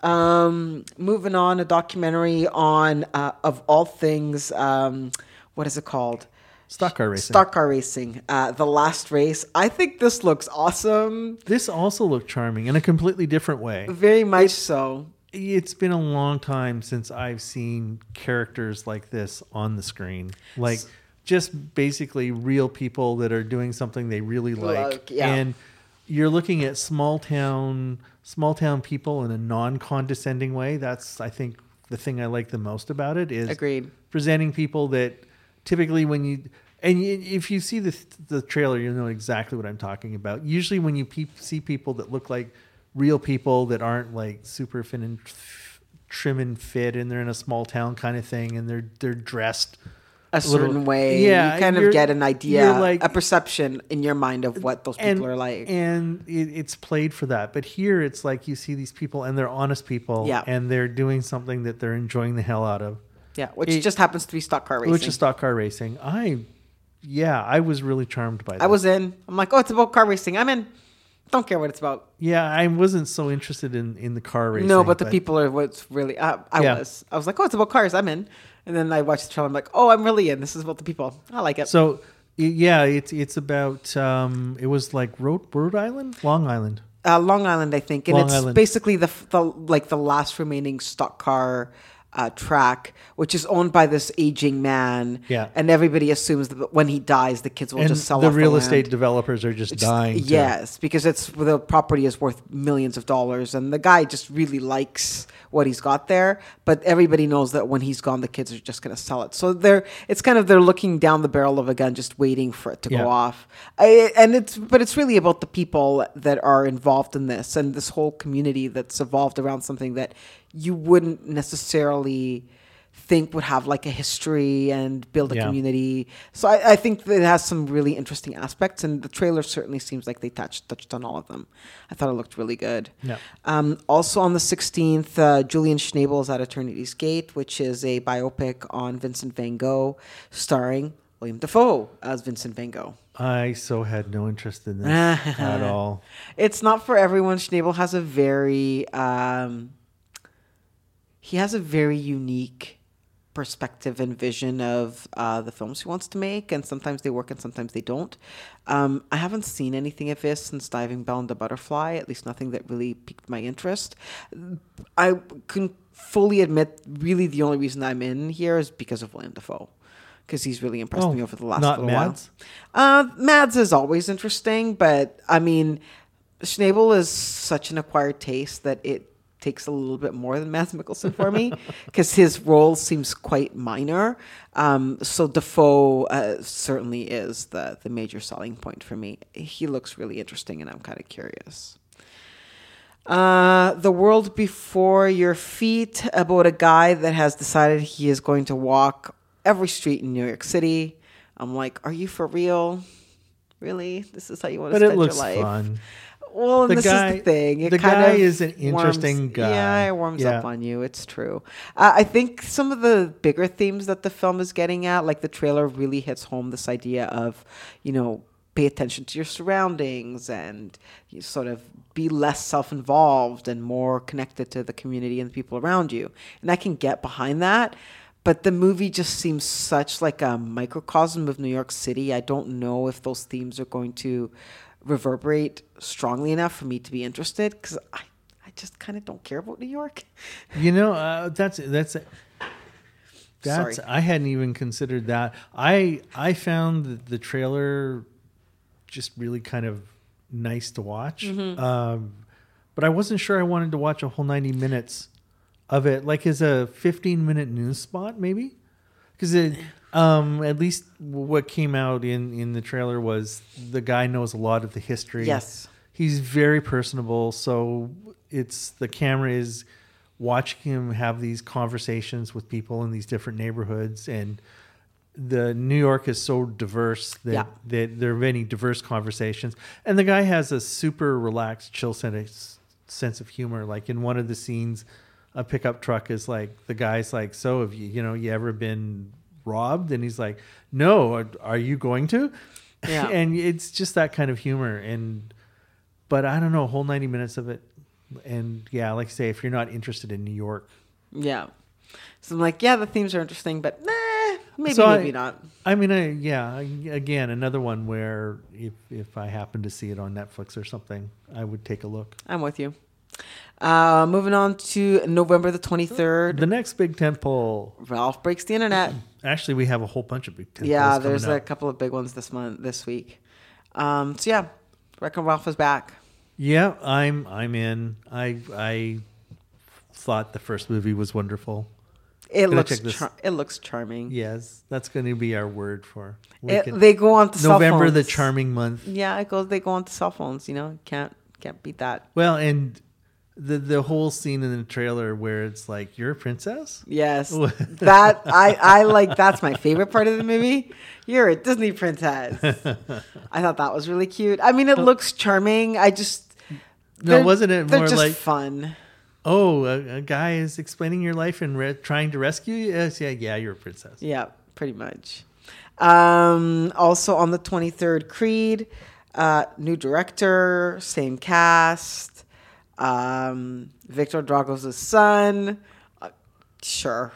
Moving on, a documentary on, of all things, what is it called? Stock car racing. Stock car racing. The Last Race. I think this looks awesome. This also looked charming in a completely different way. Very much so. It's been a long time since I've seen characters like this on the screen. Like, just basically real people that are doing something they really like. Yeah. And you're looking at small town people in a non-condescending way. That's, I think, the thing I like the most about it is Agreed. presenting people that typically if you see the trailer, you'll know exactly what I'm talking about. Usually when you see people that look like real people that aren't like super fin and trim and fit, and they're in a small town kind of thing, and they're dressed A certain way. Yeah, You kind of you're- get an idea, you're like- a perception in your mind of what those people are like. and it's played for that. But here it's like you see these people and they're honest people, Yeah. and they're doing something that they're enjoying the hell out of, Yeah, which just happens to be stock car racing. which is stock car racing. I was really charmed by that. I was in. I'm like, oh, it's about car racing. I'm in. Don't care what it's about. Yeah, I wasn't so interested in the car racing. No, but the people are what's really. I Yeah. was. I was like, oh, it's about cars. I'm in. And then I watched the trailer. I'm like, oh, I'm really in. This is about the people. I like it. So, yeah, it's about. It was like Rhode Island, Long Island. Long Island, I think, and Long it's Island. basically the last remaining stock car track, which is owned by this aging man. Yeah. And everybody assumes that when he dies, the kids will And just sell the off real the estate land. developers are just dying. to- Yes, because the property is worth millions of dollars, and the guy just really likes what he's got there. But everybody knows that when he's gone, the kids are just going to sell it. So they're looking down the barrel of a gun, just waiting for it to Yeah. go off. But it's really about the people that are involved in this and this whole community that's evolved around something that you wouldn't necessarily think would have like a history and build a Yeah. community. So I think that it has some really interesting aspects, and the trailer certainly seems like they touched on all of them. I thought it looked really good. Yeah. Also on the 16th, Julian Schnabel is at Eternity's Gate, which is a biopic on Vincent van Gogh, starring William Dafoe as Vincent van Gogh. I so had no interest in this at all. It's not for everyone. Schnabel has a very unique perspective and vision of the films he wants to make, and sometimes they work and sometimes they don't. I haven't seen anything of his since Diving Bell and The Butterfly, at least nothing that really piqued my interest. I can fully admit, really the only reason I'm in here is because of William Dafoe, because he's really impressed me over the last not little Mads? while. Mads is always interesting, but I mean, Schnabel is such an acquired taste that it takes a little bit more than Mads Mikkelsen for me, because his role seems quite minor. So Dafoe certainly is the major selling point for me. He looks really interesting, and I'm kind of curious. The World Before Your Feet, about a guy that has decided he is going to walk every street in New York City. I'm like, are you for real? Really? This is how you want to But it spend your looks life? fun. Well, and The this guy- is the thing. It the kind guy of is an interesting warms, guy. Yeah, it warms Yeah. up on you. It's true. I think some of the bigger themes that the film is getting at, like the trailer, really hits home this idea of, pay attention to your surroundings and you sort of be less self-involved and more connected to the community and the people around you. And I can get behind that. But the movie just seems such like a microcosm of New York City. I don't know if those themes are going to reverberate strongly enough for me to be interested, because I just kind of don't care about New York. That's Sorry. I hadn't even considered that. I found the trailer just really kind of nice to watch. But I wasn't sure I wanted to watch a whole 90 minutes of it, like as a 15-minute news spot, maybe. Because at least what came out in the trailer was the guy knows a lot of the history. Yes. He's very personable, so the camera is watching him have these conversations with people in these different neighborhoods, and the New York is so diverse that there are many diverse conversations. And the guy has a super relaxed, chill sense of humor. Like in one of the scenes, a pickup truck is like, the guy's like, so have you ever been robbed? And he's like, no, are you going to? Yeah. And it's just that kind of humor. But I don't know, a whole 90 minutes of it. And yeah, like I say, if you're not interested in New York. Yeah. So I'm like, yeah, the themes are interesting, but maybe not. I mean, again, another one where if I happen to see it on Netflix or something, I would take a look. I'm with you. Moving on to November the 23rd. The next big tentpole. Ralph Breaks the Internet. Actually, we have a whole bunch of big tentpoles. Yeah, there's coming a up. couple of big ones this week. So yeah, Wreck-It Ralph is back. Yeah, I'm in. I thought the first movie was wonderful. It Gonna looks check this. it looks charming. Yes, that's going to be our word for They go on to cell November, phones. the charming month. Yeah, they go on to cell phones. Can't beat that. Well, and the whole scene in the trailer where it's like, you're a princess? Yes, that I like. That's my favorite part of the movie. You're a Disney princess. I thought that was really cute. I mean, it looks charming. Wasn't it they're more just like fun? Oh, a guy is explaining your life and trying to rescue you? Yes, yeah, you're a princess. Yeah, pretty much. Also on the 23rd, Creed, new director, same cast, Victor Drago's son. Sure.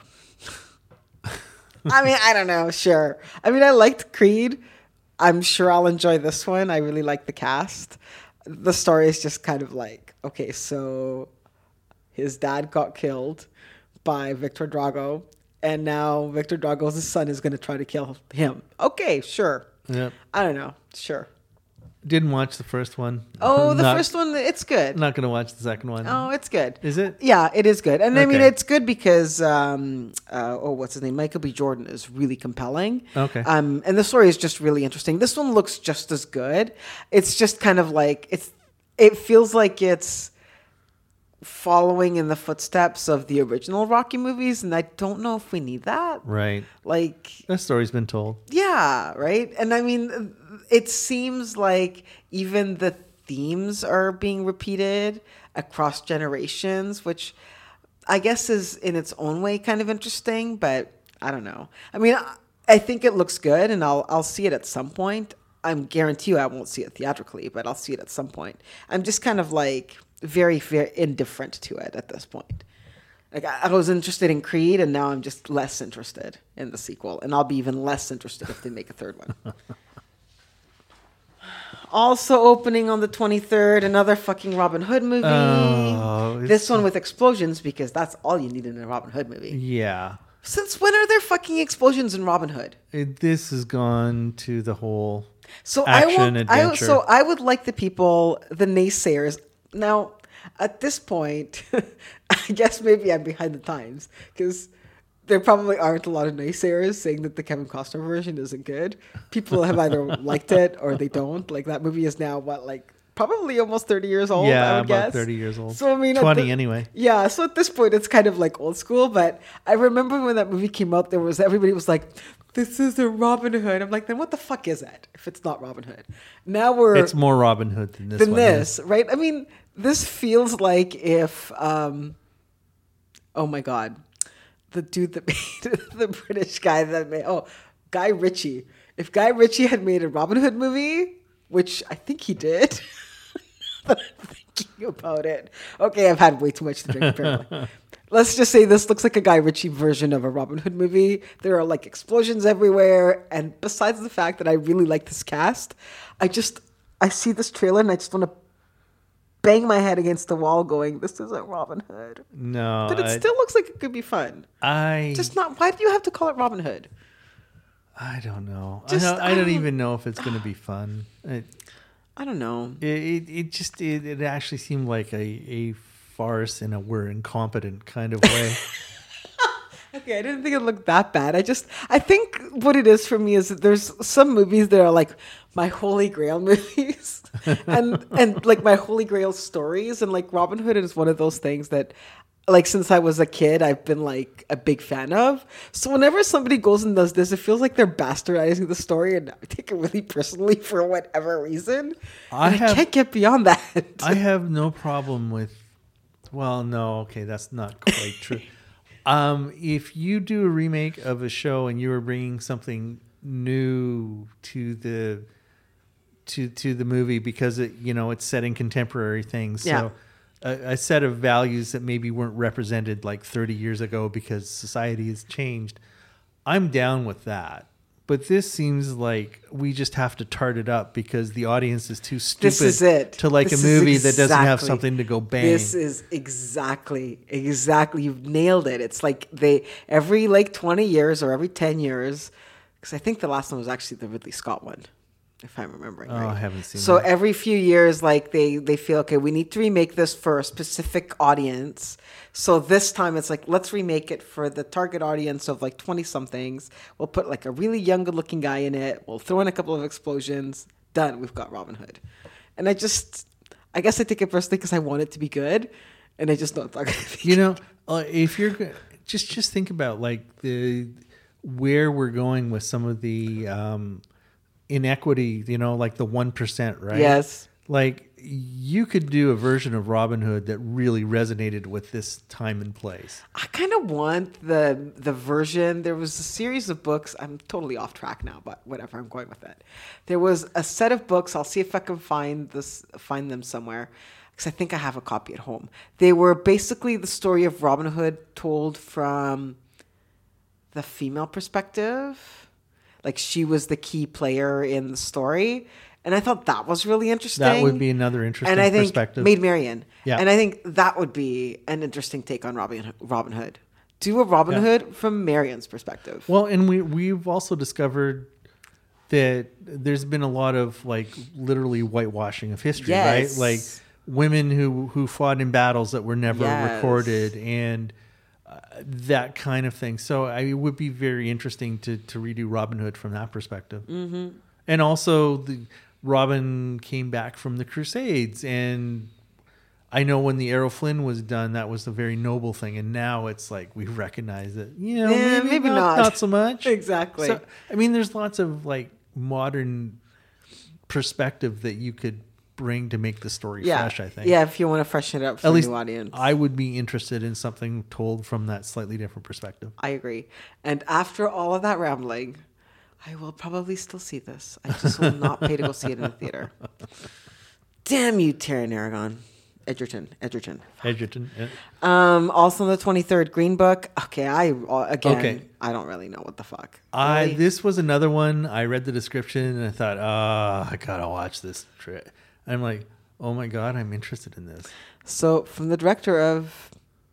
I mean, I don't know. Sure. I mean, I liked Creed. I'm sure I'll enjoy this one. I really like the cast. the story is just kind of like, okay, so his dad got killed by Victor Drago, and now Victor Drago's son is going to try to kill him. Okay, sure. Yeah. I don't know. Sure. Didn't watch the first one. Oh, the first one, it's good. Not going to watch the second one. Oh, it's good. Is it? Yeah, it is good. And I mean, Okay. it's good because, what's his name? Michael B. Jordan is really compelling. Okay. And the story is just really interesting. This one looks just as good. It's just kind of like, it feels like it's following in the footsteps of the original Rocky movies. And I don't know if we need that. Right. Like, That story's been told. yeah, right. And I mean, it seems like even the themes are being repeated across generations, which I guess is in its own way kind of interesting, but I don't know. I mean, I think it looks good, and I'll see it at some point. I'm guarantee you I won't see it theatrically, but I'll see it at some point. I'm just kind of like very, very indifferent to it at this point. Like I was interested in Creed, and now I'm just less interested in the sequel, and I'll be even less interested if they make a third one. Also opening on the 23rd, another fucking Robin Hood movie. Oh, This one with explosions, because that's all you need in a Robin Hood movie. Yeah. Since when are there fucking explosions in Robin Hood? This has gone to the whole So action adventure. I would like the people, the naysayers. Now, at this point, I guess maybe I'm behind the times, because there probably aren't a lot of naysayers saying that the Kevin Costner version isn't good. People have either liked it or they don't. Like, that movie is now, probably almost 30 years old, Yeah, I would about guess. 30 years old. So, I mean, 20 anyway. Yeah, so at this point, it's kind of like old school. But I remember when that movie came out, everybody was like, this is a Robin Hood. I'm like, then what the fuck is it if it's not Robin Hood? Now It's more Robin Hood than this one. this, right? I mean, this feels like if, oh my God, the dude that made the British guy that made, Guy Ritchie. If Guy Ritchie had made a Robin Hood movie, which I think he did, but I'm thinking about it. Okay, I've had way too much to drink apparently. Let's just say this looks like a Guy Ritchie version of a Robin Hood movie. There are like explosions everywhere. And besides the fact that I really like this cast, I see this trailer and I just want to bang my head against the wall going, this isn't Robin Hood. No. But it still looks like it could be fun. Just not, why do you have to call it Robin Hood? I don't know. I I don't don't- even know if it's going to be fun. I don't know. It actually seemed like a farce in a we're incompetent kind of way. Okay, I didn't think it looked that bad. I think what it is for me is that there's some movies that are like my holy grail movies and like my holy grail stories. And like Robin Hood is one of those things that like since I was a kid, I've been like a big fan of. So whenever somebody goes and does this, it feels like they're bastardizing the story, and I take it really personally for whatever reason. I can't get beyond that. I have no problem with. Well, no, okay, that's not quite true. If you do a remake of a show and you are bringing something new to the movie because it's setting contemporary things, Yeah. so a set of values that maybe weren't represented like 30 years ago because society has changed, I'm down with that. But this seems like we just have to tart it up because the audience is too stupid This is it. to like This a is movie that doesn't have exactly- something to go bang. This is exactly. You've nailed it. It's like every like 20 years or every 10 years, because I think the last one was actually the Ridley Scott one, if I'm remembering right. I haven't seen So that. every few years, like they feel, okay, we need to remake this for a specific audience. So this time it's like, let's remake it for the target audience of like 20 somethings. We'll put like a really young, good looking guy in it. We'll throw in a couple of explosions. Done. We've got Robin Hood. And I guess I take it personally because I want it to be good. And I just don't think it's going to be if you're just think about like where we're going with some of the inequity, like the 1%, right? Yes. Like you could do a version of Robin Hood that really resonated with this time and place. I kind of want the version. There was a series of books. I'm totally off track now, but whatever. I'm going with it. There was a set of books. I'll see if I can find them somewhere, because I think I have a copy at home. They were basically the story of Robin Hood told from the female perspective. Like she was the key player in the story. And I thought that was really interesting. That would be another interesting and I think perspective. Maid Marian. Yeah. And I think that would be an interesting take on Robin Hood. Do a Robin Hood from Marian's perspective. Well, and we've also discovered that there's been a lot of like literally whitewashing of history, Yes. right? Like women who fought in battles that were never Yes. recorded and that kind of thing. So it would be very interesting to redo Robin Hood from that perspective. Mm-hmm. And also Robin came back from the Crusades, and I know when the Errol Flynn was done, that was a very noble thing. And now it's like we recognize it. You know, maybe not. Not so much. Exactly. So, I mean, there's lots of like modern perspective that you could bring to make the story fresh, I think. Yeah, if you want to freshen it up for At a least new audience. I would be interested in something told from that slightly different perspective. I agree. And after all of that rambling, I will probably still see this. I just will not pay to go see it in the theater. Damn you, Taron Egerton. Edgerton. Yeah. Also on the 23rd, Green Book. Okay, I don't really know what the fuck. Really? This was another one. I read the description and I thought, I gotta watch this. I'm like, oh my God, I'm interested in this. So from the director of,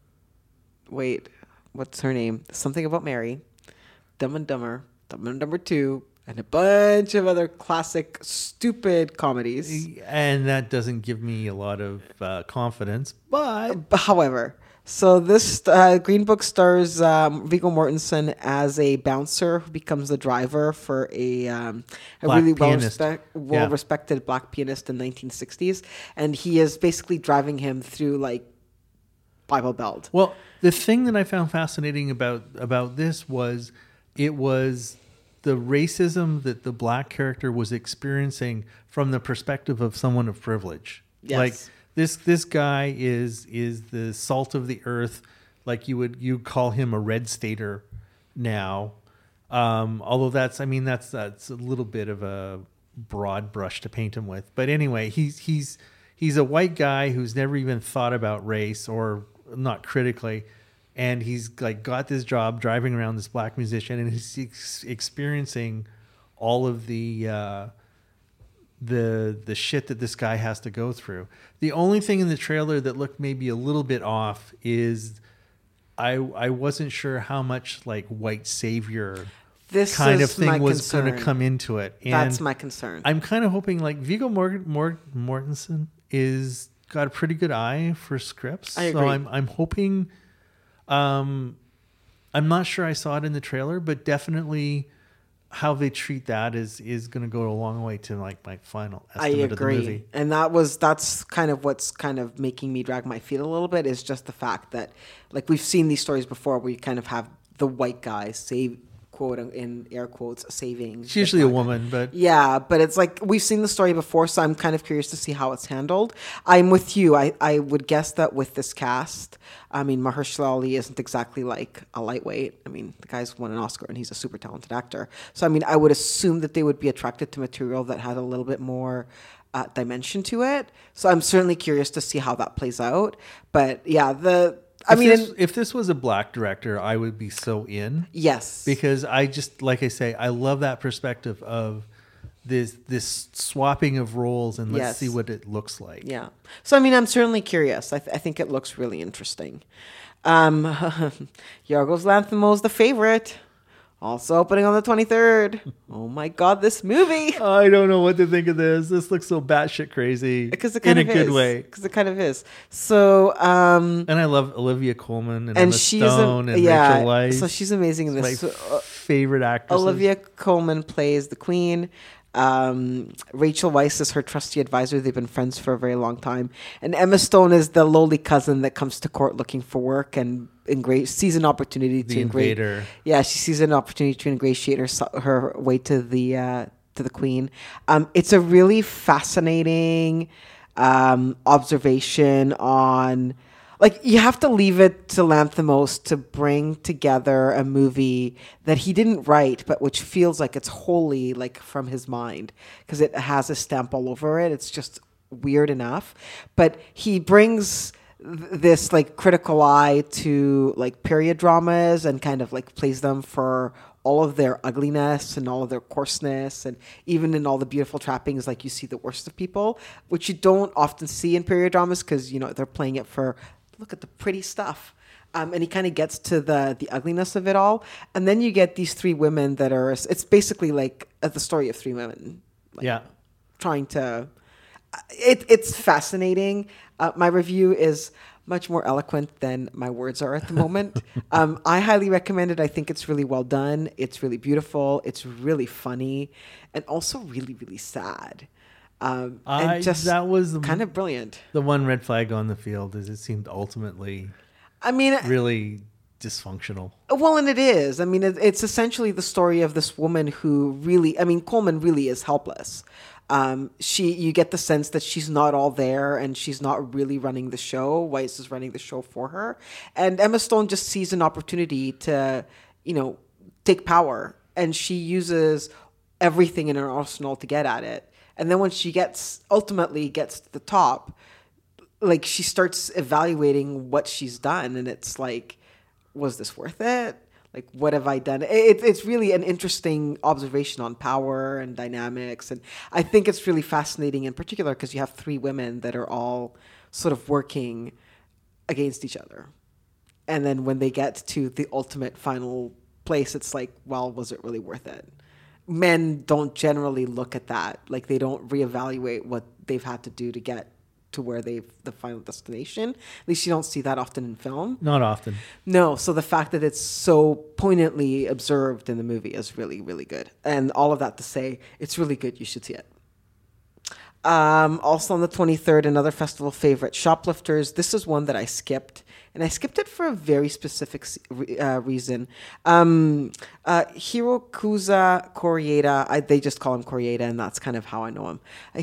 what's her name? Something About Mary, Dumb and Dumber 2, and a bunch of other classic stupid comedies. And that doesn't give me a lot of confidence, but However, so this Green Book stars Viggo Mortensen as a bouncer who becomes the driver for a really well-respected black pianist in the 1960s, and he is basically driving him through like Bible Belt. Well, the thing that I found fascinating about this was it was the racism that the black character was experiencing from the perspective of someone of privilege. Yes. Like this guy is the salt of the earth. Like you call him a red stater now. Although that's a little bit of a broad brush to paint him with. But anyway, he's a white guy who's never even thought about race, or not critically. And he's like got this job driving around this black musician, and he's experiencing all of the shit that this guy has to go through. The only thing in the trailer that looked maybe a little bit off is I wasn't sure how much like white savior This kind of is thing my was going to concern. come into it. And That's my concern. I'm kind of hoping like Viggo Mortensen is got a pretty good eye for scripts. I agree. So I'm hoping. I'm not sure I saw it in the trailer, but definitely how they treat that is going to go a long way to like my final estimate of the movie. And that's kind of what's kind of making me drag my feet a little bit, is just the fact that like we've seen these stories before where you kind of have the white guy save, quote in air quotes, saving. It's usually a woman, but yeah, but it's like we've seen the story before, so I'm kind of curious to see how it's handled. I'm with you. I would guess that with this cast, I mean, Mahershala Ali isn't exactly like a lightweight. I mean, the guy's won an Oscar and he's a super talented actor. So I mean, I would assume that they would be attracted to material that had a little bit more dimension to it. So I'm certainly curious to see how that plays out. But yeah, if this was a black director, I would be so in. Yes. Because I just, like I say, I love that perspective of this swapping of roles, and let's see what it looks like. Yeah. So, I mean, I'm certainly curious. I think it looks really interesting. Yorgos Lanthimos' The Favorite, also opening on the 23rd. Oh my God, this movie. I don't know what to think of this. This looks so batshit crazy. Because it kind of is. In a good way. Because it kind of is. So, and I love Olivia Colman and Emma Stone and Rachel Weisz. So she's amazing in this. My favorite actress. Olivia Colman plays the Queen. Rachel Weisz is her trusty advisor. They've been friends for a very long time. And Emma Stone is the lowly cousin that comes to court looking for work and sees an opportunity to invader. Yeah, she sees an opportunity to ingratiate her way to the Queen. It's a really fascinating observation on. Like, you have to leave it to Lanthimos to bring together a movie that he didn't write, but which feels like it's wholly like from his mind, because it has a stamp all over it. It's just weird enough. But he brings this like critical eye to like period dramas and kind of like plays them for all of their ugliness and all of their coarseness, and even in all the beautiful trappings, like you see the worst of people, which you don't often see in period dramas because, you know, they're playing it for, look at the pretty stuff. And he kind of gets to the ugliness of it all. And then you get these three women that are, it's basically like the story of three women. Like, Yeah. Trying to, it's fascinating. My review is much more eloquent than my words are at the moment. I highly recommend it. I think it's really well done. It's really beautiful. It's really funny, and also really, really sad. And just that was kind of brilliant. The one red flag on the field is it seemed ultimately I mean, really dysfunctional. well, and it is. I mean, it's essentially the story of this woman who really, I mean, Coleman really is helpless. You get the sense that she's not all there and she's not really running the show. Weiss is running the show for her. And Emma Stone just sees an opportunity to, you know, take power, and she uses everything in her arsenal to get at it. And then when she ultimately gets to the top, like, she starts evaluating what she's done, and it's like, was this worth it? Like, what have I done? It's really an interesting observation on power and dynamics. And I think it's really fascinating in particular because you have three women that are all sort of working against each other. And then when they get to the ultimate final place, it's like, well, was it really worth it? Men don't generally look at that. Like, they don't reevaluate what they've had to do to get to where the final destination. At least you don't see that often in film. Not often. No, so the fact that it's so poignantly observed in the movie is really, really good. And all of that to say, it's really good. You should see it. Also on the 23rd, another festival favorite, Shoplifters. This is one that I skipped, and I skipped it for a very specific reason. Hirokazu Koreeda, they just call him Koreeda, and that's kind of how I know him.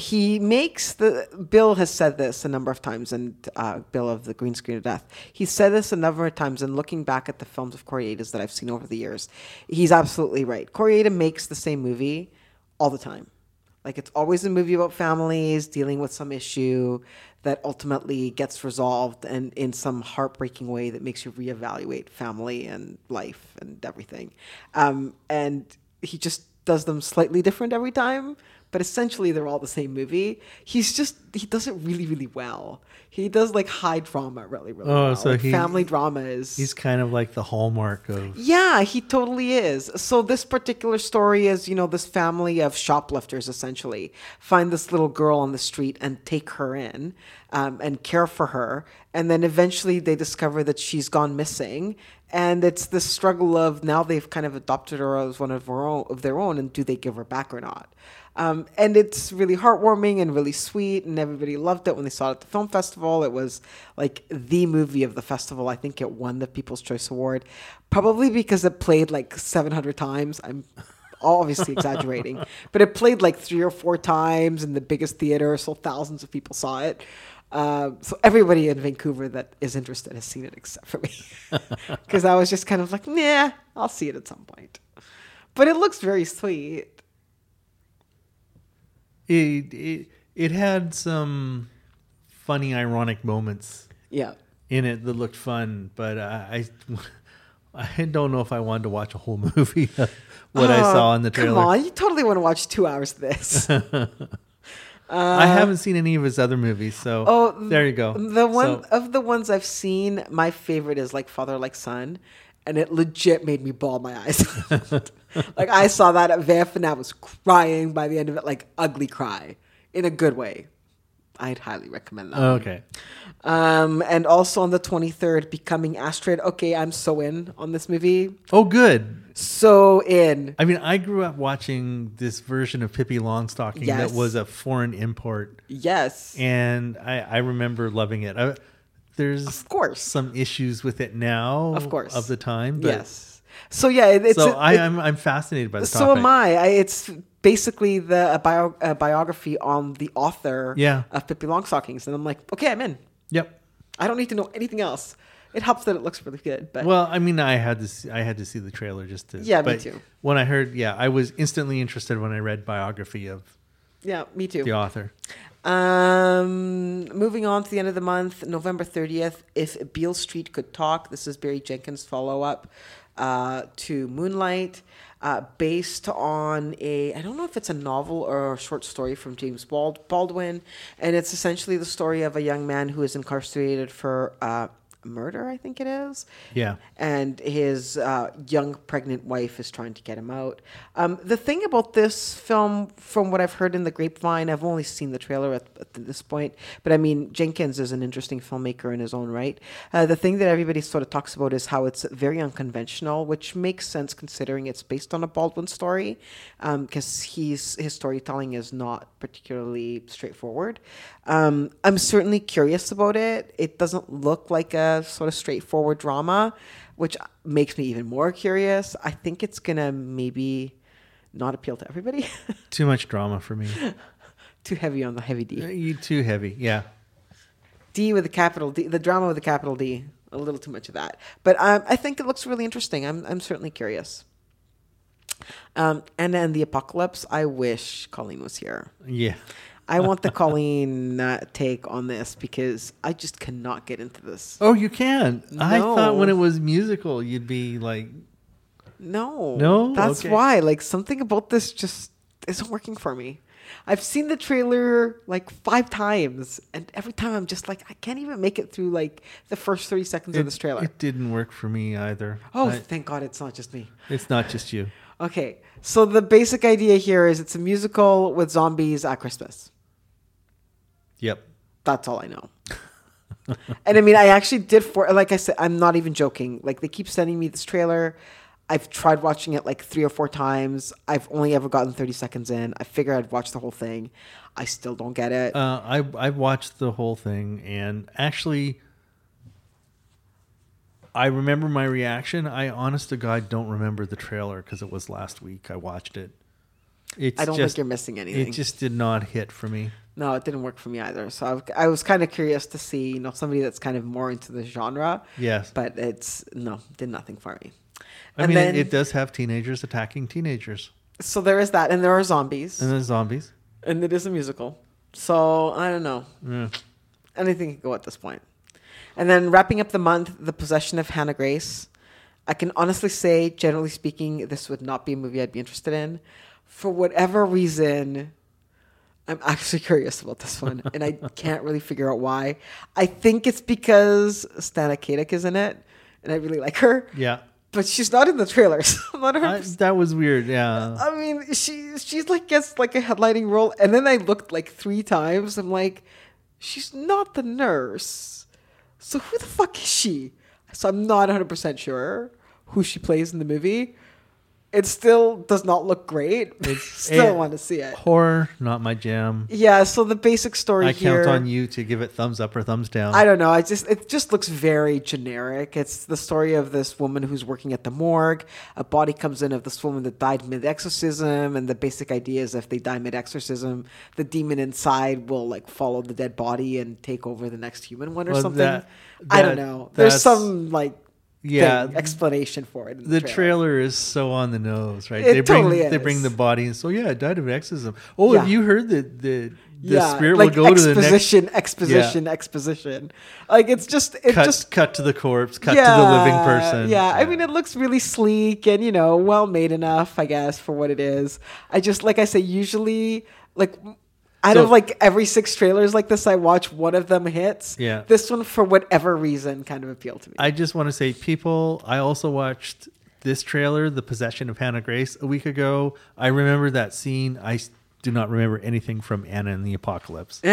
Bill has said this a number of times, and Bill of the Green Screen of Death. He said this a number of times, and looking back at the films of Koreeda's that I've seen over the years, he's absolutely right. Koreeda makes the same movie all the time. Like, it's always a movie about families dealing with some issue that ultimately gets resolved, and in some heartbreaking way that makes you reevaluate family and life and everything. And he just does them slightly different every time, but essentially they're all the same movie. He does it really, really well. He does like high drama really, really well. So like family drama is... He's kind of like the hallmark of... Yeah, he totally is. So this particular story is, you know, this family of shoplifters essentially find this little girl on the street and take her in and care for her. And then eventually they discover that she's gone missing. And it's this struggle of now they've kind of adopted her as one of their own, and do they give her back or not? And it's really heartwarming and really sweet, and everybody loved it when they saw it at the film festival. It was like the movie of the festival. I think it won the People's Choice Award, probably because it played like 700 times. I'm obviously exaggerating, but it played like 3 or 4 times in the biggest theater, so thousands of people saw it. So everybody in Vancouver that is interested has seen it except for me, because I was just kind of like, nah, I'll see it at some point. But it looks very sweet. It had some funny, ironic moments. Yeah. In it that looked fun, but I don't know if I wanted to watch a whole movie of what I saw in the trailer. Come on, you totally want to watch 2 hours of this. I haven't seen any of his other movies, so there you go. Of the ones I've seen, my favorite is like Father Like Son, and it legit made me bawl my eyes out. Like, I saw that at VIFF and I was crying by the end of it, like ugly cry, in a good way. I'd highly recommend that. Okay. And also on the 23rd, Becoming Astrid. Okay, I'm so in on this movie. Oh, good. So in. I mean, I grew up watching this version of Pippi Longstocking that was a foreign import. Yes. And I remember loving it. There's of course some issues with it now, of course, of the time. But yes. So yeah, I'm fascinated by the topic. So am I. It's basically a biography on the author of Pippi Longstockings, and I'm like, okay, I'm in. Yep. I don't need to know anything else. It helps that it looks really good. But well, I mean, I had to see the trailer just to. Yeah, me too. When I heard, I was instantly interested when I read biography of. Yeah, me too. The author. Moving on to the end of the month, November 30th, If Beale Street Could Talk. This is Barry Jenkins' follow-up to Moonlight, based on I don't know if it's a novel or a short story from James Baldwin, and it's essentially the story of a young man who is incarcerated for murder, I think it is. Yeah. And his young pregnant wife is trying to get him out. The thing about this film, from what I've heard in the grapevine, I've only seen the trailer at this point, but I mean, Jenkins is an interesting filmmaker in his own right. The thing that everybody sort of talks about is how it's very unconventional, which makes sense considering it's based on a Baldwin story, because his storytelling is not particularly straightforward. I'm certainly curious about it. It doesn't look like a sort of straightforward drama, which makes me even more curious. I think it's gonna maybe not appeal to everybody. Too much drama for me. Too heavy on the heavy D. Too heavy. Yeah. D with a capital D. The drama with a capital D. A little too much of that. But I think it looks really interesting. I'm certainly curious. And then The Apocalypse. I wish Colleen was here. Yeah. I want the Colleen take on this because I just cannot get into this. Oh, you can. No. I thought when it was musical, you'd be like, No, that's Okay. why. Like, something about this just isn't working for me. I've seen the trailer like 5 times, and every time I'm just like, I can't even make it through like the first 30 seconds of this trailer. It didn't work for me either. Thank God it's not just me. It's not just you. Okay, so the basic idea here is it's a musical with zombies at Christmas. Yep. That's all I know. And I mean, I actually did like I said, I'm not even joking. Like, they keep sending me this trailer. I've tried watching it like 3 or 4 times. I've only ever gotten 30 seconds in. I figured I'd watch the whole thing. I still don't get it. I watched the whole thing, and actually, I remember my reaction. I, honest to God, don't remember the trailer because it was last week. I watched it. I don't think you're missing anything. It just did not hit for me. No, it didn't work for me either. So I was kind of curious to see, somebody that's kind of more into the genre. Yes. But did nothing for me. I mean, it does have teenagers attacking teenagers. So there is that, and there are zombies. And there's zombies. And it is a musical. So I don't know. Yeah. Anything can go at this point. And then wrapping up the month, The Possession of Hannah Grace. I can honestly say, generally speaking, this would not be a movie I'd be interested in. For whatever reason, I'm actually curious about this one, and I can't really figure out why. I think it's because Stana Katic is in it, and I really like her. Yeah. But she's not in the trailers. I'm not 100%. That was weird, yeah. I mean, she's like gets like a headlining role, and then I looked like 3 times. I'm like, she's not the nurse. So who the fuck is she? So I'm not 100% sure who she plays in the movie. It still does not look great. Still want to see it. Horror, not my jam. Yeah, so the basic story here... I count on you to give it thumbs up or thumbs down. I don't know. It just looks very generic. It's the story of this woman who's working at the morgue. A body comes in of this woman that died mid-exorcism, and the basic idea is if they die mid-exorcism, the demon inside will like follow the dead body and take over the next human one or something. I don't know. There's some like... explanation for it. The trailer is so on the nose, right? It totally is. They bring the body and so it died of exorcism. Oh, have you heard that the spirit like will go to the next exposition. Like it's just cut to the corpse, cut to the living person. Yeah, I mean it looks really sleek and well made enough, I guess, for what it is. I just like I say, usually like. Out of like every 6 trailers like this, I watch one of them hits. Yeah. This one, for whatever reason, kind of appealed to me. I just want to say, I also watched this trailer, The Possession of Hannah Grace, a week ago. I remember that scene. I do not remember anything from Anna and the Apocalypse.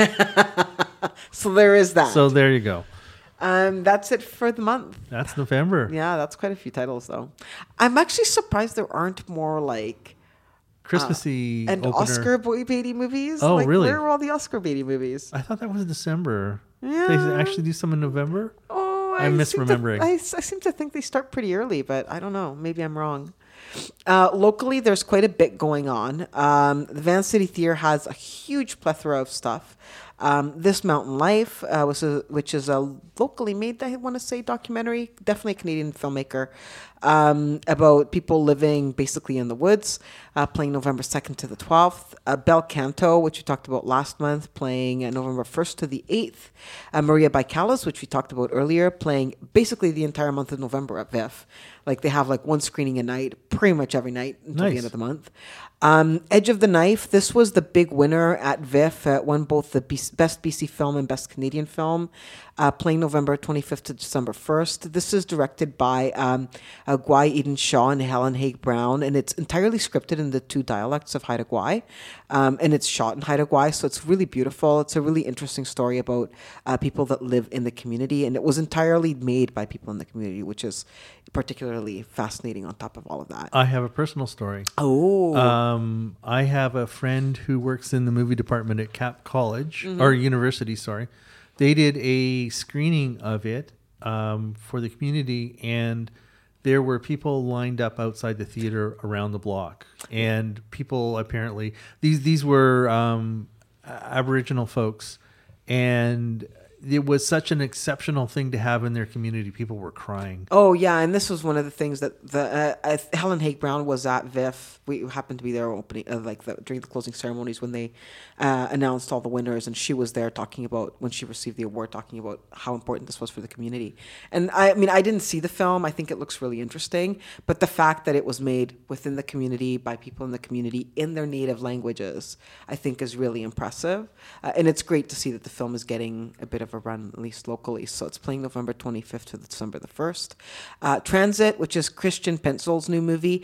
So there is that. So there you go. That's it for the month. That's November. Yeah, that's quite a few titles, though. I'm actually surprised there aren't more like... Christmassy and opener. Oscar Beatty movies. Oh, really? Where are all the Oscar Beatty movies? I thought that was December. Yeah. They actually do some in November? Oh, I'm misremembering. I seem to think they start pretty early, but I don't know. Maybe I'm wrong. Locally, there's quite a bit going on. The Van City Theatre has a huge plethora of stuff. This Mountain Life, which is a locally made, I want to say, documentary, definitely a Canadian filmmaker, about people living basically in the woods, playing November 2nd to the 12th. Bel Canto, which we talked about last month, playing November 1st to the 8th. Maria Baikalis, which we talked about earlier, playing basically the entire month of November at VIF. Like they have like one screening a night, pretty much every night until the end of the month. Edge of the Knife, this was the big winner at VIF. Won both the Best BC Film and Best Canadian Film, playing November 25th to December 1st. This is directed by Gwai Eden Shaw and Helen Haig Brown, and it's entirely scripted in the two dialects of Haida Gwaii, and it's shot in Haida Gwaii, so it's really beautiful. It's a really interesting story about people that live in the community, and it was entirely made by people in the community, which is particularly fascinating on top of all of that. I have a personal story. Oh. I have a friend who works in the movie department at Cap College, or university, sorry. They did a screening of it for the community, and there were people lined up outside the theater around the block. And people apparently, these were Aboriginal folks, and it was such an exceptional thing to have in their community. People were crying. Oh, yeah, and this was one of the things that Helen Haig Brown was at VIF. We happened to be there opening, during the closing ceremonies when they announced all the winners, and she was there talking about, when she received the award, talking about how important this was for the community. And I mean, I didn't see the film. I think it looks really interesting, but the fact that it was made within the community by people in the community in their native languages, I think is really impressive. And it's great to see that the film is getting a bit of a run, at least locally. So it's playing November 25th to December the 1st. Transit, which is Christian Pensel's new movie.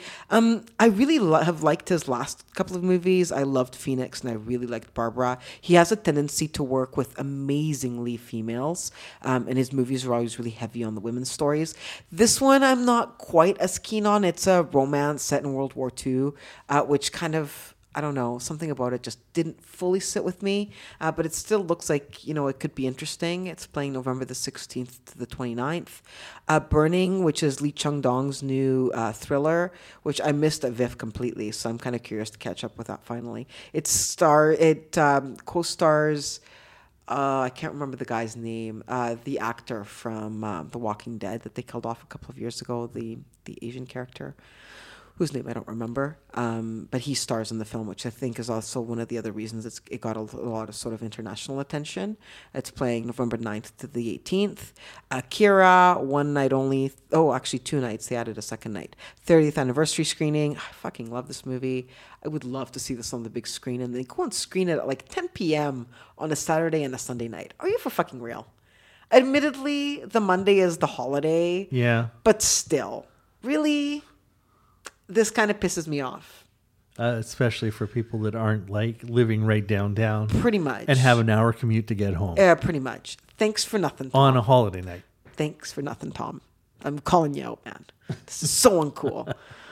I really have liked his last couple of movies. I loved Phoenix and I really liked Barbara. He has a tendency to work with amazingly females, and his movies are always really heavy on the women's stories. This one I'm not quite as keen on. It's a romance set in World War II, which kind of, I don't know, something about it just didn't fully sit with me, but it still looks like, it could be interesting. It's playing November the 16th to the 29th. Burning, which is Lee Chung-dong's new thriller, which I missed at VIF completely, so I'm kind of curious to catch up with that finally. It co-stars, I can't remember the guy's name, the actor from The Walking Dead that they killed off a couple of years ago, the Asian character, whose name I don't remember, but he stars in the film, which I think is also one of the other reasons it got a lot of sort of international attention. It's playing November 9th to the 18th. Akira, one night only. Oh, actually 2 nights. They added a second night. 30th anniversary screening. I fucking love this movie. I would love to see this on the big screen, and they go and screen it at like 10 p.m. on a Saturday and a Sunday night. Are you for fucking real? Admittedly, the Monday is the holiday. Yeah. But still, really? This kind of pisses me off. Especially for people that aren't like living right downtown. Pretty much. And have an hour commute to get home. Yeah, pretty much. Thanks for nothing, Tom. On a holiday night. Thanks for nothing, Tom. I'm calling you out, man. This is so uncool.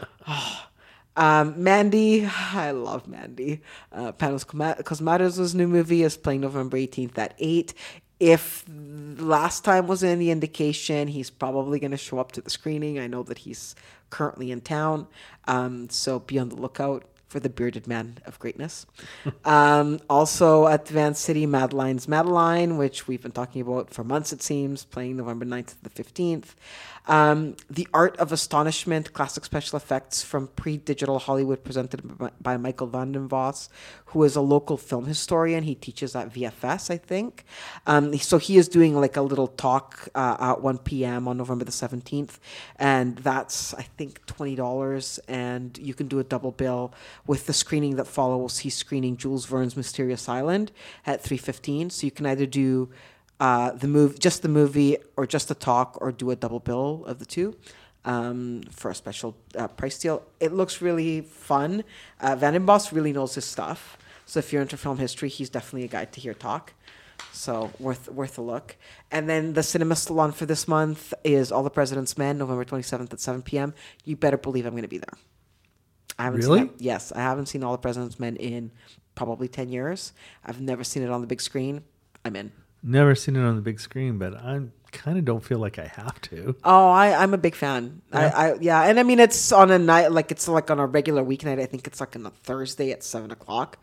Mandy, I love Mandy. Panos Cosmatos' new movie is playing November 18th at 8. If last time was any indication, he's probably going to show up to the screening. I know that he's currently in town, so be on the lookout for the bearded man of greatness. Also at Van City, Madeline's Madeline, which we've been talking about for months, it seems, playing November 9th to the 15th. The Art of Astonishment, classic special effects from pre-digital Hollywood, presented by Michael Vandenvoss, who is a local film historian. He teaches at VFS, I think. So he is doing like a little talk at 1 p.m. on November the 17th, and that's, I think, $20, and you can do a double bill with the screening that follows. He's screening Jules Verne's Mysterious Island at 3:15, so you can either do the movie, or just a talk, or do a double bill of the two for a special price deal. It looks really fun. Vandenbosch really knows his stuff. So if you're into film history, he's definitely a guy to hear talk. So worth a look. And then the cinema salon for this month is All the President's Men, November 27th at 7 p.m. You better believe I'm going to be there. I haven't Really? seen that. Yes, I haven't seen All the President's Men in probably 10 years. I've never seen it on the big screen. I'm in. Never seen it on the big screen, but I kind of don't feel like I have to. Oh, I'm a big fan. Yeah. And I mean, it's on a night, like it's like on a regular weeknight. I think it's like on a Thursday at 7 o'clock.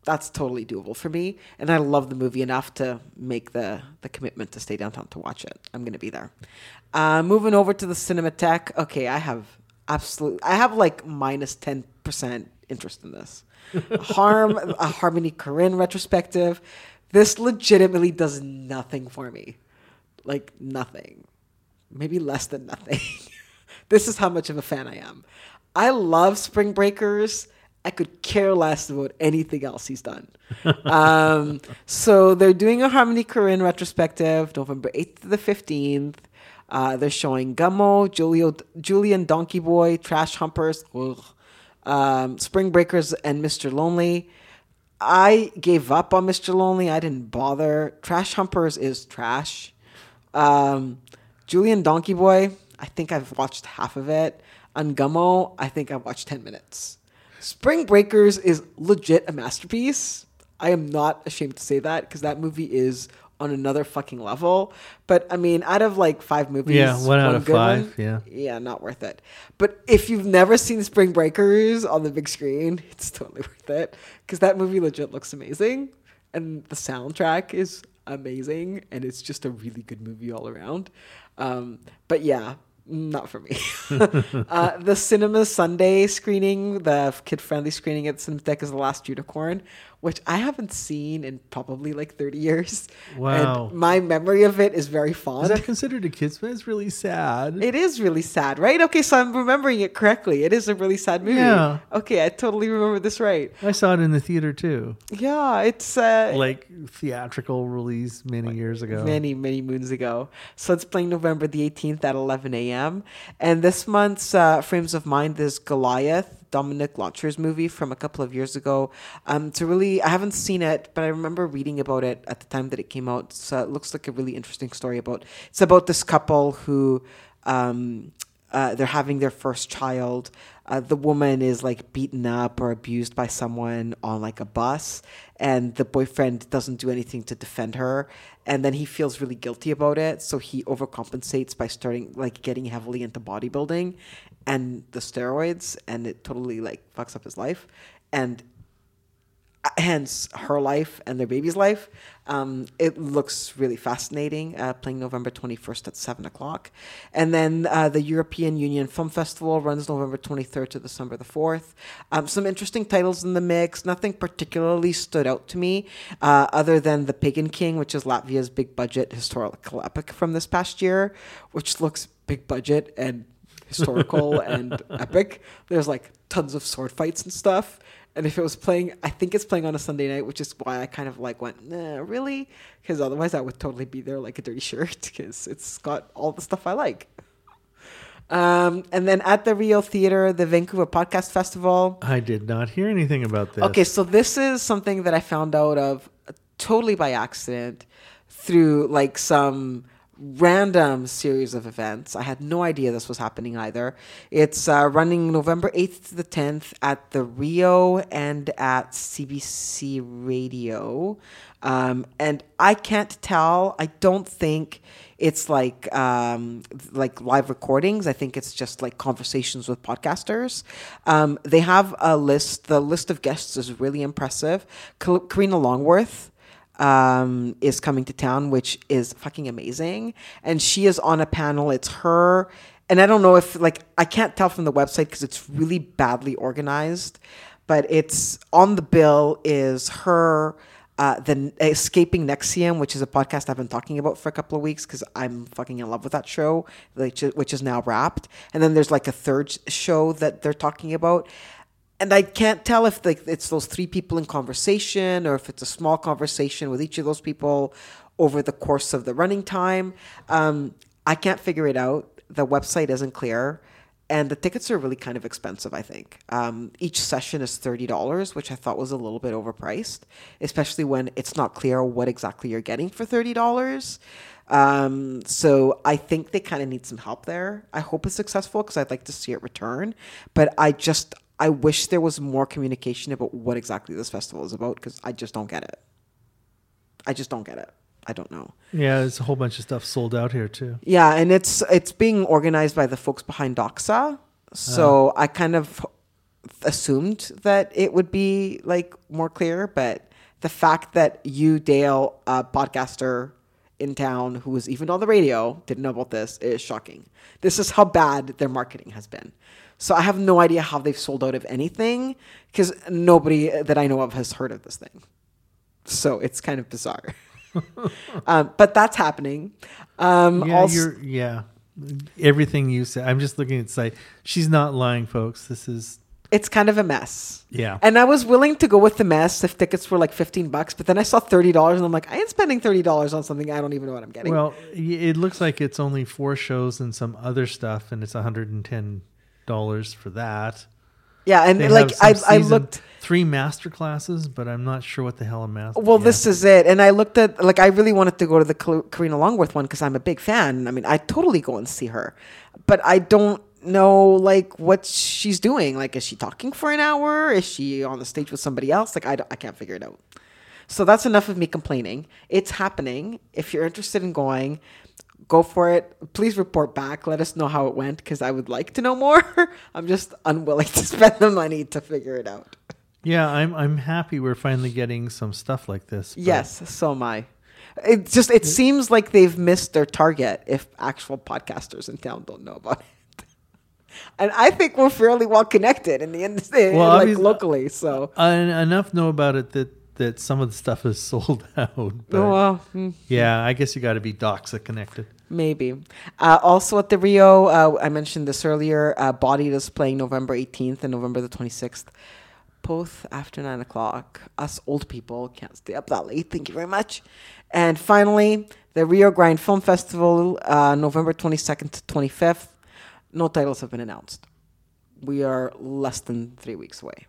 That's totally doable for me. And I love the movie enough to make the commitment to stay downtown to watch it. I'm going to be there. Moving over to the Cinematheque. Okay, I have like minus 10% interest in this. A Harmony Korine retrospective. This legitimately does nothing for me. Like nothing. Maybe less than nothing. This is how much of a fan I am. I love Spring Breakers. I could care less about anything else he's done. So they're doing a Harmony Korine retrospective, November 8th to the 15th. They're showing Gummo, Julian Donkey Boy, Trash Humpers, Spring Breakers, and Mr. Lonely. I gave up on Mr. Lonely. I didn't bother. Trash Humpers is trash. Julian Donkey Boy, I think I've watched half of it. On Gummo, I think I've watched 10 minutes. Spring Breakers is legit a masterpiece. I am not ashamed to say that because that movie is on another fucking level. But I mean, out of like 5 movies, 1 out of 5, yeah, not worth it. But if you've never seen Spring Breakers on the big screen, it's totally worth it because that movie legit looks amazing and the soundtrack is amazing and it's just a really good movie all around. But yeah, not for me. The Cinema Sunday screening, the kid-friendly screening at Cinematheque is The Last Unicorn, which I haven't seen in probably like 30 years. Wow. And my memory of it is very fond. Is that considered a kid's film? It's really sad. It is really sad, right? Okay, so I'm remembering it correctly. It is a really sad movie. Yeah. Okay, I totally remember this right. I saw it in the theater too. Yeah, it's... like theatrical release many years ago. Many moons ago. So it's playing November the 18th at 11 a.m. And this month's Frames of Mind is Goliath, Dominic Lautcher's movie from a couple of years ago. I haven't seen it, but I remember reading about it at the time that it came out. So it looks like a really interesting story it's about this couple who they're having their first child. The woman is like beaten up or abused by someone on like a bus, and the boyfriend doesn't do anything to defend her. And then he feels really guilty about it. So he overcompensates by starting like getting heavily into bodybuilding and the steroids, and it totally like fucks up his life. And hence her life and their baby's life. It looks really fascinating, playing November 21st at 7 o'clock. And then the European Union Film Festival runs November 23rd to December the 4th. Some interesting titles in the mix. Nothing particularly stood out to me other than The Pagan King, which is Latvia's big budget historical epic from this past year, which looks big budget and historical and epic. There's like tons of sword fights and stuff. And if it was playing, I think it's playing on a Sunday night, which is why I kind of like went, nah, really? Because otherwise I would totally be there like a dirty shirt because it's got all the stuff I like. And then at the Rio Theater, the Vancouver Podcast Festival. I did not hear anything about this. Okay, so this is something that I found out of totally by accident through like some random series of events. I had no idea this was happening either. It's running November 8th to the 10th at the Rio and at CBC Radio. And I can't tell. I don't think it's like live recordings. I think it's just like conversations with podcasters. They have a list. The list of guests is really impressive. Karina Longworth is coming to town, which is fucking amazing. And she is on a panel. It's her. And I don't know if I can't tell from the website because it's really badly organized, but it's on the bill is her, the Escaping NXIVM, which is a podcast I've been talking about for a couple of weeks because I'm fucking in love with that show, which is now wrapped. And then there's like a third show that they're talking about. And I can't tell if it's those 3 people in conversation or if it's a small conversation with each of those people over the course of the running time. I can't figure it out. The website isn't clear. And the tickets are really kind of expensive, I think. Each session is $30, which I thought was a little bit overpriced, especially when it's not clear what exactly you're getting for $30. So I think they kind of need some help there. I hope it's successful because I'd like to see it return. But I wish there was more communication about what exactly this festival is about because I just don't get it. I don't know. Yeah, there's a whole bunch of stuff sold out here too. Yeah, and it's being organized by the folks behind Doxa. So I kind of assumed that it would be like more clear, but the fact that you, Dale, a podcaster in town who was even on the radio, didn't know about this is shocking. This is how bad their marketing has been. So I have no idea how they've sold out of anything because nobody that I know of has heard of this thing. So it's kind of bizarre. But that's happening. Everything you said. I'm just looking at the site. She's not lying, folks. It's kind of a mess. Yeah. And I was willing to go with the mess if tickets were like $15, but then I saw $30 and I'm like, I ain't spending $30 on something I don't even know what I'm getting. Well, it looks like it's only 4 shows and some other stuff, and it's $110 for that. Yeah, and They like have I looked 3 master classes, but I'm not sure what the hell a master. Well, this is it. And I looked at, like, I really wanted to go to the Karina Longworth one because I'm a big fan. I mean, I totally go and see her. But I don't know, like, what she's doing. Like, is she talking for an hour? Is she on the stage with somebody else? Like, I can't figure it out. So that's enough of me complaining. It's happening. If you're interested in going, go for it. Please report back. Let us know how it went because I would like to know more. I'm just unwilling to spend the money to figure it out. Yeah, I'm happy we're finally getting some stuff like this. Yes, so am I. It seems like they've missed their target if actual podcasters in town don't know about it. And I think we're fairly well connected in the industry, like locally. So enough know about it that some of the stuff is sold out. But yeah, I guess you got to be Doxa connected. Maybe. Also at the Rio, I mentioned this earlier. Bodied is playing November 18th and November the 26th. Both after 9 o'clock. Us old people can't stay up that late. Thank you very much. And finally, the Rio Grind Film Festival, November 22nd to 25th. No titles have been announced. We are less than 3 weeks away.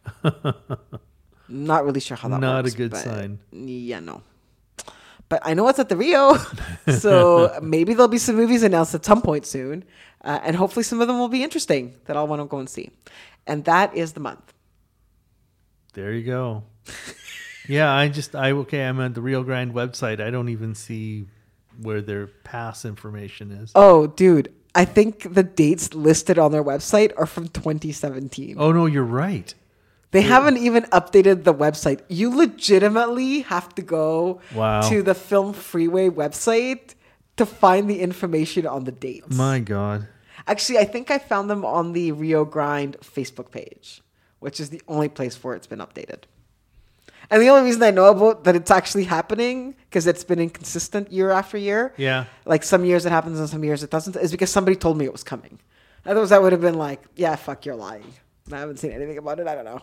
Not really sure how that works. Not a good sign. Yeah, no. But I know it's at the Rio, so maybe there'll be some movies announced at some point soon. And hopefully some of them will be interesting that I'll want to go and see. And that is the month. There you go. Yeah, I'm at the Rio Grande website. I don't even see where their pass information is. Oh, dude. I think the dates listed on their website are from 2017. Oh, no, you're right. They haven't even updated the website. You legitimately have to go to the Film Freeway website to find the information on the dates. My God. Actually, I think I found them on the Rio Grind Facebook page, which is the only place where it's been updated. And the only reason I know about that it's actually happening, because it's been inconsistent year after year. Yeah. Like some years it happens and some years it doesn't, is because somebody told me it was coming. Otherwise I would have been like, yeah, fuck, you're lying. I haven't seen anything about it. I don't know.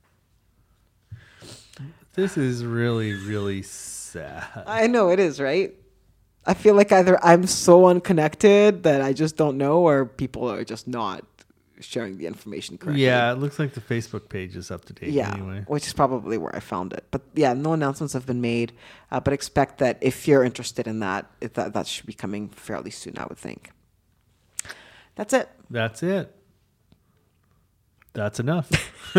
This is really, really sad. I know it is, right? I feel like either I'm so unconnected that I just don't know, or people are just not sharing the information correctly. Yeah, it looks like the Facebook page is up to date anyway. Which is probably where I found it. But yeah, no announcements have been made. But expect that if you're interested in that, that should be coming fairly soon, I would think. That's it. That's it. That's enough.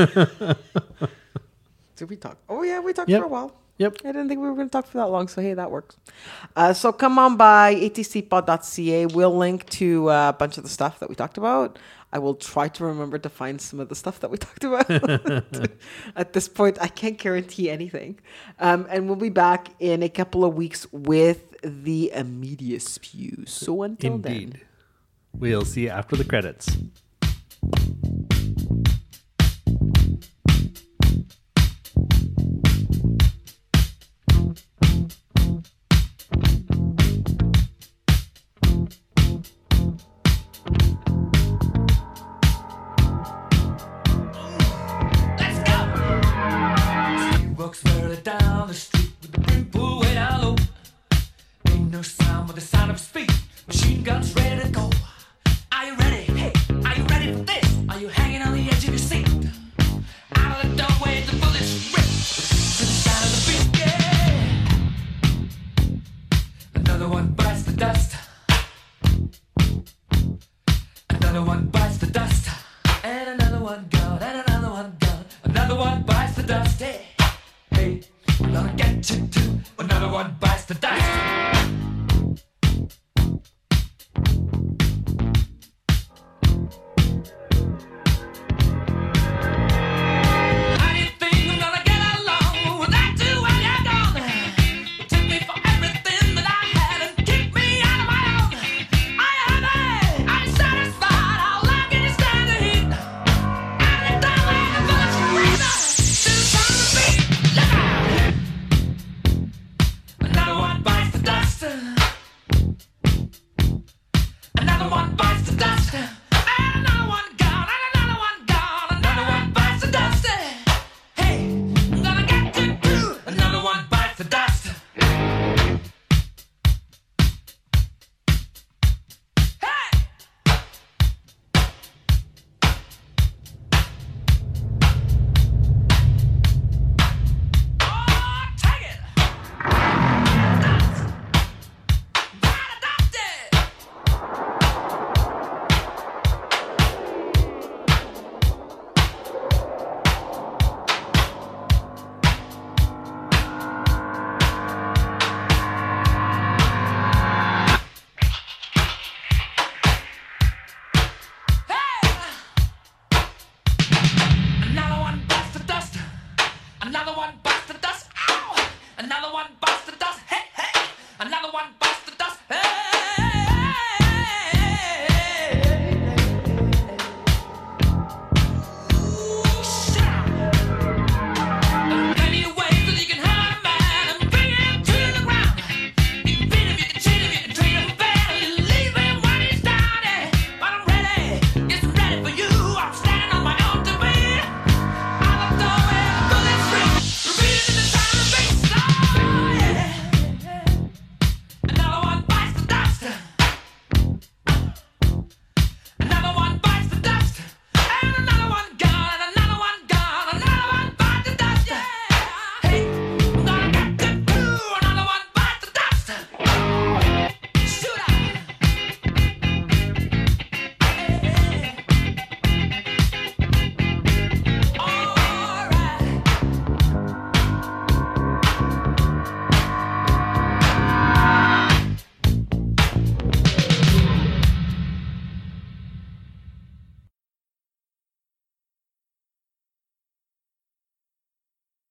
Did we talk? Oh, yeah, we talked Yep. for a while. Yep. I didn't think we were going to talk for that long, so hey, that works. So come on by atcpod.ca. We'll link to a bunch of the stuff that we talked about. I will try to remember to find some of the stuff that we talked about. At this point, I can't guarantee anything. And we'll be back in a couple of weeks with the Media Spew. So until then. We'll see you after the credits. Walks further down the street with the brim pulled way down low. Ain't no sound but the sound of his feet. Machine guns ready to go. Are you ready? Hey, are you ready for this? Are you hanging on the edge of your seat? Out of the doorway, the bullets rip to the sound of the beat. Yeah. Another one bites the dust. Another one bites the dust. And another one gone. And another one gone. Another one bites the dust. Hey. Hey, I'm gonna get you too. Another one bites the dust. Another one.